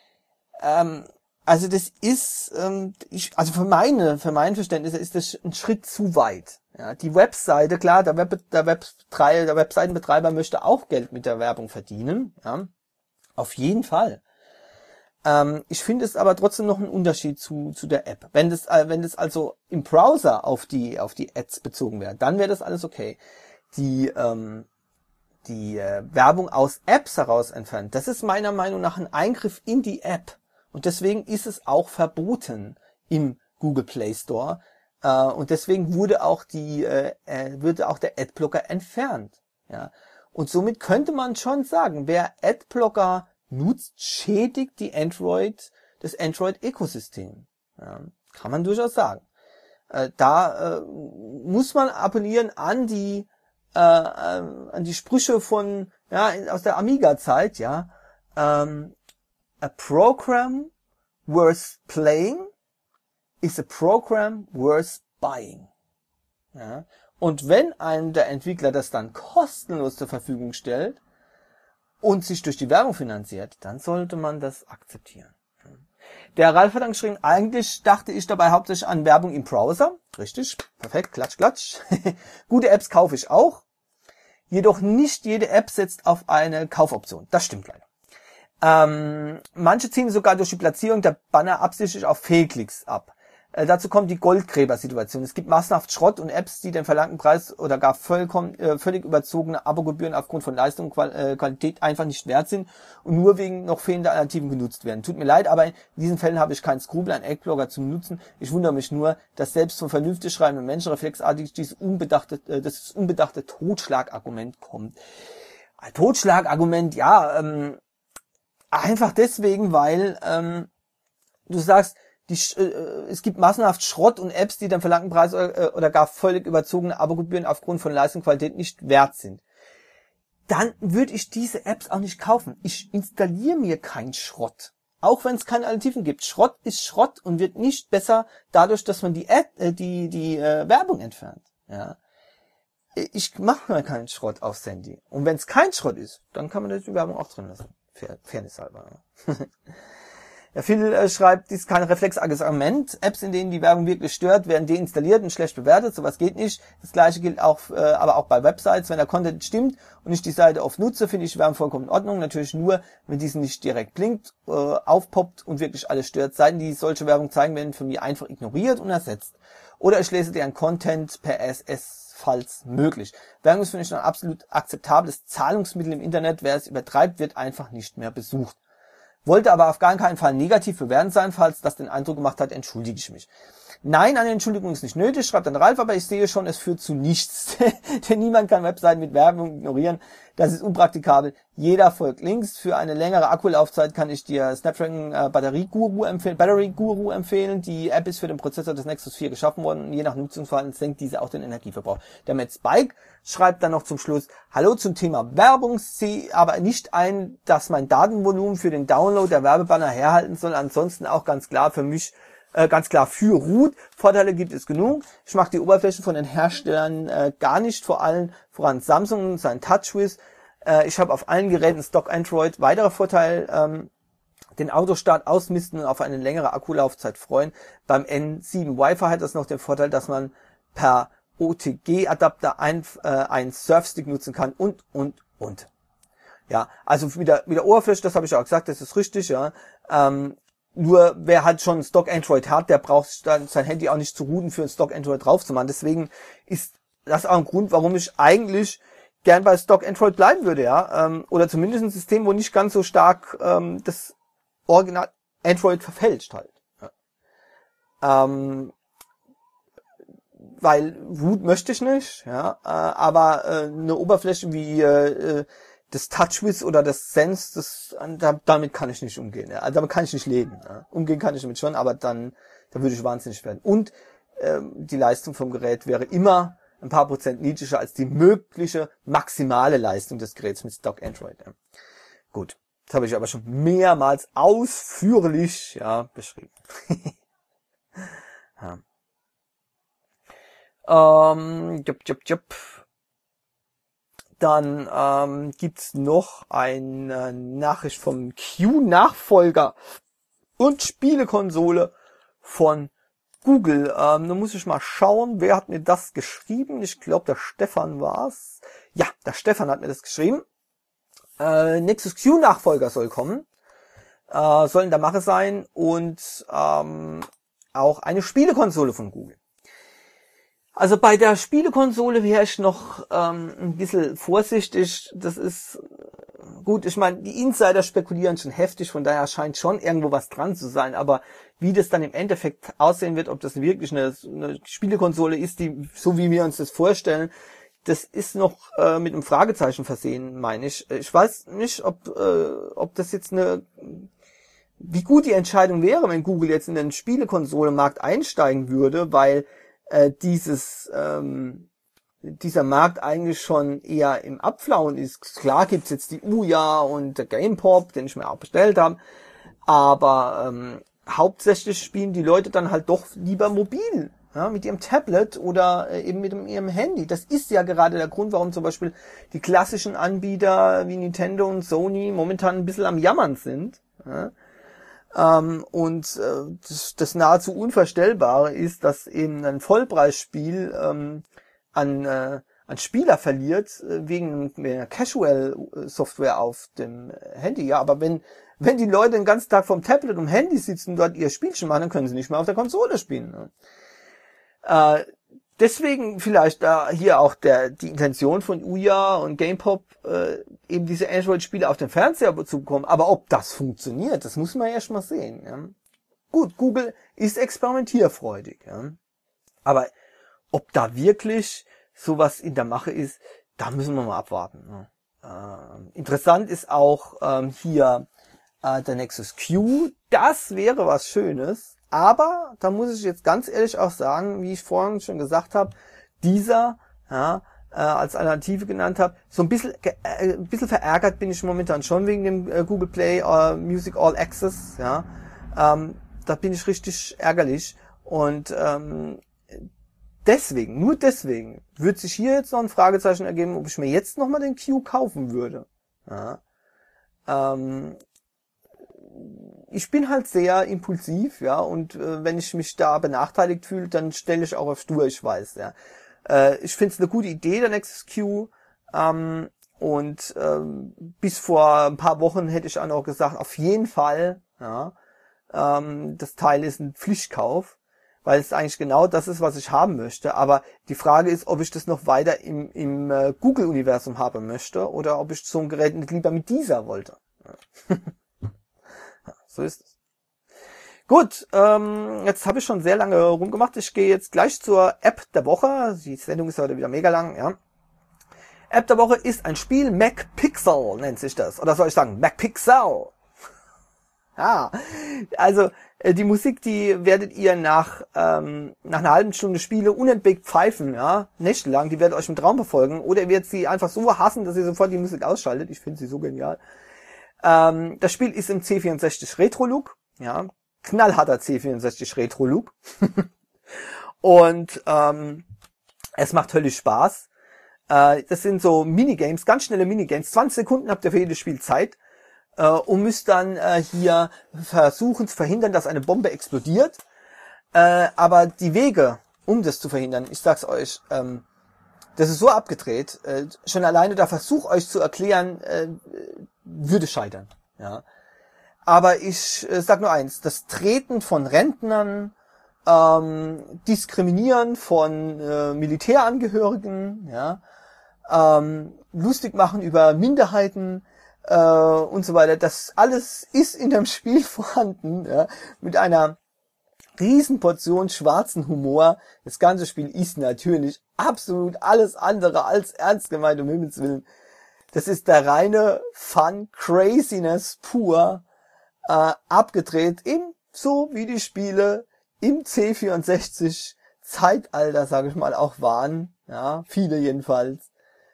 Ähm, also das ist, ähm, ich, also für meine, für mein Verständnis ist das ein Schritt zu weit. Ja, die Webseite, klar, der, Web, der, Webtreiber, der Webseitenbetreiber möchte auch Geld mit der Werbung verdienen. Ja, auf jeden Fall. Ähm, ich finde es aber trotzdem noch einen Unterschied zu zu der App. Wenn das, äh, wenn das also im Browser auf die auf die Ads bezogen wäre, dann wäre das alles okay. Die ähm, die äh, Werbung aus Apps heraus entfernt, das ist meiner Meinung nach ein Eingriff in die App. Und deswegen ist es auch verboten im Google Play Store. Äh, und deswegen wurde auch die, äh, äh, würde auch der Adblocker entfernt. Ja. Und somit könnte man schon sagen, wer Adblocker nutzt, schädigt die Android, das Android-Ökosystem. Ja. Kann man durchaus sagen. Äh, da äh, muss man appellieren an die äh, an die Sprüche von, ja, aus der Amiga-Zeit, ja. Ähm, A program worth playing is a program worth buying. Ja? Und wenn einem der Entwickler das dann kostenlos zur Verfügung stellt und sich durch die Werbung finanziert, dann sollte man das akzeptieren. Der Ralf hat dann geschrieben, eigentlich dachte ich dabei hauptsächlich an Werbung im Browser. Richtig, perfekt, klatsch, klatsch. Gute Apps kaufe ich auch. Jedoch nicht jede App setzt auf eine Kaufoption. Das stimmt leider. Ähm, manche ziehen sogar durch die Platzierung der Banner absichtlich auf Fehlklicks ab. Äh, dazu kommt die Goldgräber-Situation. Es gibt massenhaft Schrott und Apps, die den verlangten Preis oder gar vollkommen, äh, völlig überzogene Abogebühren aufgrund von Leistung und Qual- äh, Qualität einfach nicht wert sind und nur wegen noch fehlender Alternativen genutzt werden. Tut mir leid, aber in diesen Fällen habe ich keinen Skrupel, einen Adblocker zu nutzen. Ich wundere mich nur, dass selbst von vernünftig schreibenden Menschen reflexartig dieses unbedachte, äh, das unbedachte Totschlagargument kommt. Ein Totschlagargument, ja, ähm, einfach deswegen, weil ähm, du sagst, die, äh, es gibt massenhaft Schrott und Apps, die den verlangten Preis oder, oder gar völlig überzogene Abogebühren aufgrund von Leistung und Qualität nicht wert sind. Dann würde ich diese Apps auch nicht kaufen. Ich installiere mir keinen Schrott. Auch wenn es keine Alternativen gibt. Schrott ist Schrott und wird nicht besser dadurch, dass man die Ad, äh, die, die äh, Werbung entfernt. Ja. Ich mache mir keinen Schrott aufs Handy. Und wenn es kein Schrott ist, dann kann man die Werbung auch drin lassen. Fairness halber. Ja, Phil äh, schreibt, dies ist kein reflexartiges Argument. Apps, in denen die Werbung wirklich stört, werden deinstalliert und schlecht bewertet. Sowas geht nicht. Das gleiche gilt auch, äh, aber auch bei Websites. Wenn der Content stimmt und ich die Seite oft nutze, finde ich Werbung vollkommen in Ordnung. Natürlich nur, wenn diesen nicht direkt blinkt, äh, aufpoppt und wirklich alles stört. Seiten, die solche Werbung zeigen, werden von mir einfach ignoriert und ersetzt. Oder ich lese deren Content per S S falls möglich. Werbung ist für mich ein absolut akzeptables Zahlungsmittel im Internet. Wer es übertreibt, wird einfach nicht mehr besucht. Wollte aber auf gar keinen Fall negativ bewertend sein, falls das den Eindruck gemacht hat, entschuldige ich mich. Nein, eine Entschuldigung ist nicht nötig, schreibt dann Ralf, aber ich sehe schon, es führt zu nichts. Denn niemand kann Webseiten mit Werbung ignorieren. Das ist unpraktikabel. Jeder folgt Links. Für eine längere Akkulaufzeit kann ich dir Snapdragon äh, Batterie Guru empfehlen, Battery Guru empfehlen. Die App ist für den Prozessor des Nexus vier geschaffen worden und je nach Nutzungsverhalten senkt diese auch den Energieverbrauch. Der Matt Spike schreibt dann noch zum Schluss, hallo zum Thema Werbung, sehe aber nicht ein, dass mein Datenvolumen für den Download der Werbebanner herhalten soll. Ansonsten auch ganz klar für mich, äh, ganz klar für Root. Vorteile gibt es genug. Ich mag die Oberflächen von den Herstellern äh, gar nicht, vor allem voran Samsung und sein TouchWiz. Äh, ich habe auf allen Geräten Stock Android. Weiterer Vorteil, ähm, den Autostart ausmisten und auf eine längere Akkulaufzeit freuen. Beim N sieben Wi-Fi hat das noch den Vorteil, dass man per O T G-Adapter ein, äh, einen Surfstick nutzen kann und, und, und. Ja, also wieder, wieder Oberfläche, das habe ich auch gesagt, das ist richtig, ja. Ähm, nur wer halt schon Stock Android hat, der braucht dann sein Handy auch nicht zu routen für ein Stock Android drauf zu machen. Deswegen ist das auch ein Grund, warum ich eigentlich gern bei Stock Android bleiben würde, ja. Ähm, oder zumindest ein System, wo nicht ganz so stark ähm, das Original Android verfälscht halt. Ja. Ähm, weil Root möchte ich nicht, ja, äh, aber äh, eine Oberfläche wie äh, das TouchWiz oder das Sense, das, da, damit kann ich nicht umgehen. Ja. Also damit kann ich nicht leben. Ja. Umgehen kann ich damit schon, aber dann, dann würde ich wahnsinnig werden. Und ähm, die Leistung vom Gerät wäre immer ein paar Prozent niedriger als die mögliche maximale Leistung des Geräts mit Stock Android. Ja. Gut, das habe ich aber schon mehrmals ausführlich ja beschrieben. ja. Ähm, jupp, jupp, jupp. Dann ähm, gibt's noch eine Nachricht vom Q-Nachfolger und Spielekonsole von Google. Ähm, da muss ich mal schauen, wer hat mir das geschrieben. Ich glaube, der Stefan war's. Ja, der Stefan hat mir das geschrieben. Äh, Nexus Q-Nachfolger soll kommen. Äh, soll in der Mache sein und ähm, auch eine Spielekonsole von Google. Also bei der Spielekonsole wäre ich noch ähm, ein bisschen vorsichtig. Das ist gut, ich meine, die Insider spekulieren schon heftig, von daher scheint schon irgendwo was dran zu sein. Aber wie das dann im Endeffekt aussehen wird, ob das wirklich eine, eine Spielekonsole ist, die so wie wir uns das vorstellen, das ist noch äh, mit einem Fragezeichen versehen, meine ich. Ich weiß nicht, ob äh, ob das jetzt eine, wie gut die Entscheidung wäre, wenn Google jetzt in den Spielekonsolenmarkt einsteigen würde, weil äh, dieses ähm, dieser Markt eigentlich schon eher im Abflauen ist. Klar gibt's jetzt die Ouya und der GamePop, den ich mir auch bestellt habe, aber ähm, hauptsächlich spielen die Leute dann halt doch lieber mobil, ja, mit ihrem Tablet oder äh, eben mit dem, ihrem Handy. Das ist ja gerade der Grund, warum zum Beispiel die klassischen Anbieter wie Nintendo und Sony momentan ein bisschen am Jammern sind. Ja. Ähm, und äh, das, das nahezu Unvorstellbare ist, dass eben ein Vollpreisspiel ähm, an, äh, an Spieler verliert äh, wegen mehr Casual-Software auf dem Handy. Ja, aber wenn wenn die Leute den ganzen Tag vom Tablet und Handy sitzen und dort ihr Spielchen machen, dann können sie nicht mehr auf der Konsole spielen. Ne? Äh, deswegen vielleicht da hier auch der die Intention von Ouya und GamePop, äh, eben diese Android-Spiele auf den Fernseher zu bekommen. Aber ob das funktioniert, das muss man erst mal sehen. Ja? Gut, Google ist experimentierfreudig. Ja? Aber ob da wirklich sowas in der Mache ist, da müssen wir mal abwarten. Ne? Äh, interessant ist auch ähm, hier äh, der Nexus Q. Das wäre was Schönes. Aber da muss ich jetzt ganz ehrlich auch sagen, wie ich vorhin schon gesagt habe, dieser, ja, äh, als Alternative genannt habe, so ein bisschen, äh, ein bisschen verärgert bin ich momentan schon wegen dem äh, Google Play äh, Music All Access. Ja, ähm, da bin ich richtig ärgerlich und ähm, deswegen, nur deswegen, wird sich hier jetzt noch ein Fragezeichen ergeben, ob ich mir jetzt nochmal den Q kaufen würde. Ja. Ähm, ich bin halt sehr impulsiv, ja, und äh, wenn ich mich da benachteiligt fühle, dann stelle ich auch auf stur, ich weiß, ja. Äh, ich finde es eine gute Idee, der Nexus Q, ähm, und ähm, bis vor ein paar Wochen hätte ich auch noch gesagt, auf jeden Fall, ja, ähm, das Teil ist ein Pflichtkauf, weil es eigentlich genau das ist, was ich haben möchte. Aber die Frage ist, ob ich das noch weiter im, im äh, Google-Universum haben möchte oder ob ich so ein Gerät nicht lieber mit dieser wollte. Ja. So ist es. Gut, ähm, jetzt habe ich schon sehr lange rumgemacht. Ich gehe jetzt gleich zur App der Woche. Die Sendung ist heute wieder mega lang, ja. App der Woche ist ein Spiel, MacPixel nennt sich das. Oder soll ich sagen, MacPixel? Ja, also äh, die Musik, die werdet ihr nach ähm, nach einer halben Stunde Spiele unentwegt pfeifen, ja, nächtelang. Die werdet euch im Traum verfolgen. Oder ihr werdet sie einfach so hassen, dass ihr sofort die Musik ausschaltet. Ich finde sie so genial. Ähm, das Spiel ist im C vierundsechzig Retro-Look, ja, knallharter C vierundsechzig Retro-Look. Und ähm, es macht höllisch Spaß. Äh, das sind so Minigames, ganz schnelle Minigames. zwanzig Sekunden habt ihr für jedes Spiel Zeit äh, und müsst dann äh, hier versuchen zu verhindern, dass eine Bombe explodiert. Äh, aber die Wege, um das zu verhindern, ich sag's euch, ähm, das ist so abgedreht. Äh, schon alleine der Versuch, euch zu erklären, äh, würde scheitern. Ja. Aber ich äh, sag nur eins, das Treten von Rentnern, ähm, Diskriminieren von äh, Militärangehörigen, ja, ähm, lustig machen über Minderheiten äh, und so weiter, das alles ist in dem Spiel vorhanden, ja, mit einer Riesenportion schwarzen Humor. Das ganze Spiel ist natürlich absolut alles andere als ernst gemeint, um Himmels Willen. Das ist der reine Fun, Craziness pur, äh, abgedreht, eben so wie die Spiele im C vierundsechzig Zeitalter, sage ich mal, auch waren. Ja, viele jedenfalls.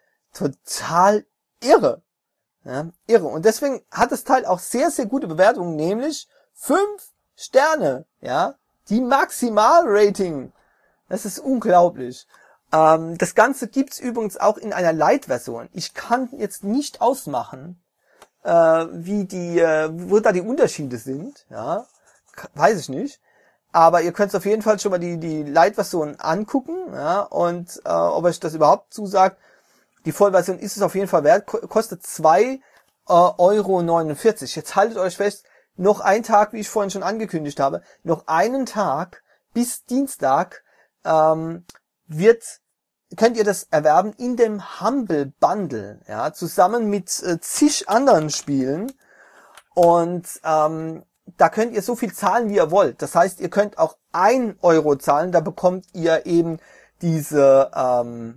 Total irre. Ja, irre. Und deswegen hat das Teil auch sehr, sehr gute Bewertungen, nämlich fünf Sterne. Ja, die Maximalrating. Das ist unglaublich. Ähm, das Ganze gibt's übrigens auch in einer Lite-Version. Ich kann jetzt nicht ausmachen, äh, wie die, äh, wo da die Unterschiede sind. Ja, weiß ich nicht. Aber ihr könnt auf jeden Fall schon mal die, die Lite-Version angucken, ja, und äh, ob euch das überhaupt zusagt. Die Vollversion ist es auf jeden Fall wert, kostet zwei Euro neunundvierzig. Jetzt haltet euch fest, noch ein Tag, wie ich vorhin schon angekündigt habe, noch einen Tag bis Dienstag ähm, wird könnt ihr das erwerben in dem Humble Bundle, ja, zusammen mit äh, zig anderen Spielen. Und ähm, da könnt ihr so viel zahlen, wie ihr wollt. Das heißt, ihr könnt auch ein Euro zahlen, da bekommt ihr eben diese ähm,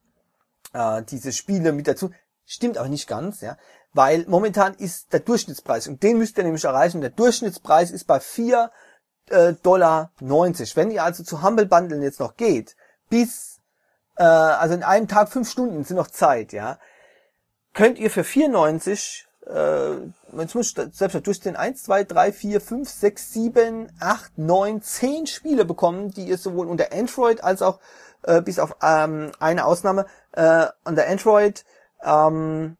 äh, diese Spiele mit dazu. Stimmt aber nicht ganz, ja, weil momentan ist der Durchschnittspreis, und den müsst ihr nämlich erreichen, der Durchschnittspreis ist bei vier Dollar neunzig. Wenn ihr also zu Humble Bundle jetzt noch geht, bis, äh, also in einem Tag fünf Stunden sind noch Zeit, ja, könnt ihr für vier neunzig, äh, jetzt muss ich selbst durchziehen, eins, zwei, drei, vier, fünf, sechs, sieben, acht, neun, zehn Spiele bekommen, die ihr sowohl unter Android als auch, äh, bis auf ähm, eine Ausnahme, äh, unter Android, ähm,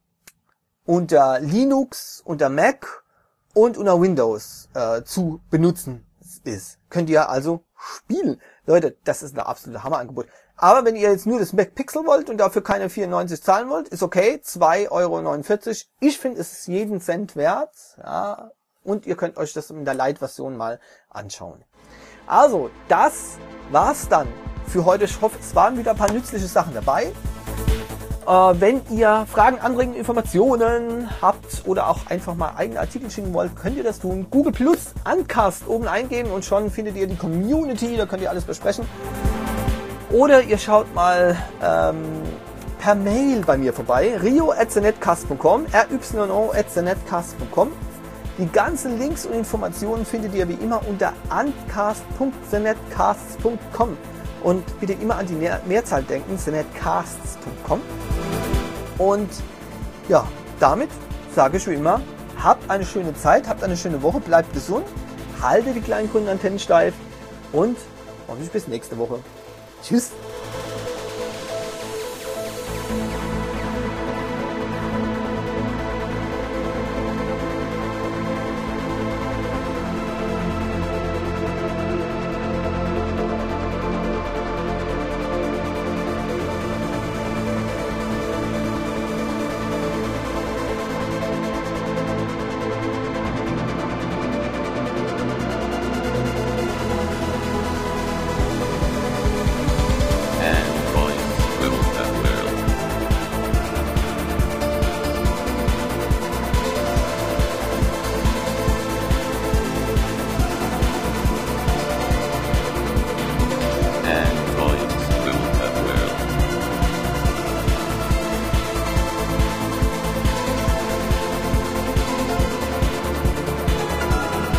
unter Linux, unter Mac und unter Windows äh, zu benutzen ist. Könnt ihr also spielen. Leute, das ist ein absolutes Hammerangebot. Aber wenn ihr jetzt nur das Mac Pixel wollt und dafür keine vierundneunzig zahlen wollt, ist okay, zwei Euro neunundvierzig. Ich finde, es ist jeden Cent wert. Ja, und ihr könnt euch das in der Lite-Version mal anschauen. Also, das war's dann für heute. Ich hoffe, es waren wieder ein paar nützliche Sachen dabei. Äh, wenn ihr Fragen, Anregungen, Informationen habt oder auch einfach mal eigene Artikel schicken wollt, könnt ihr das tun. Google Plus Uncast oben eingeben und schon findet ihr die Community, da könnt ihr alles besprechen. Oder ihr schaut mal ähm, per Mail bei mir vorbei, rio at zenetcast punkt com, r y o at zenetcast punkt com. Die ganzen Links und Informationen findet ihr wie immer unter uncast punkt zenetcasts punkt com. Und bitte immer an die Mehrzahl denken, zenetcasts punkt com. Und ja, damit sage ich wie immer, habt eine schöne Zeit, habt eine schöne Woche, bleibt gesund, haltet die kleinen Kundenantennen steif und hoffentlich bis nächste Woche. Tschüss!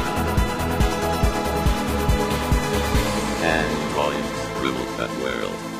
Androids rule that world.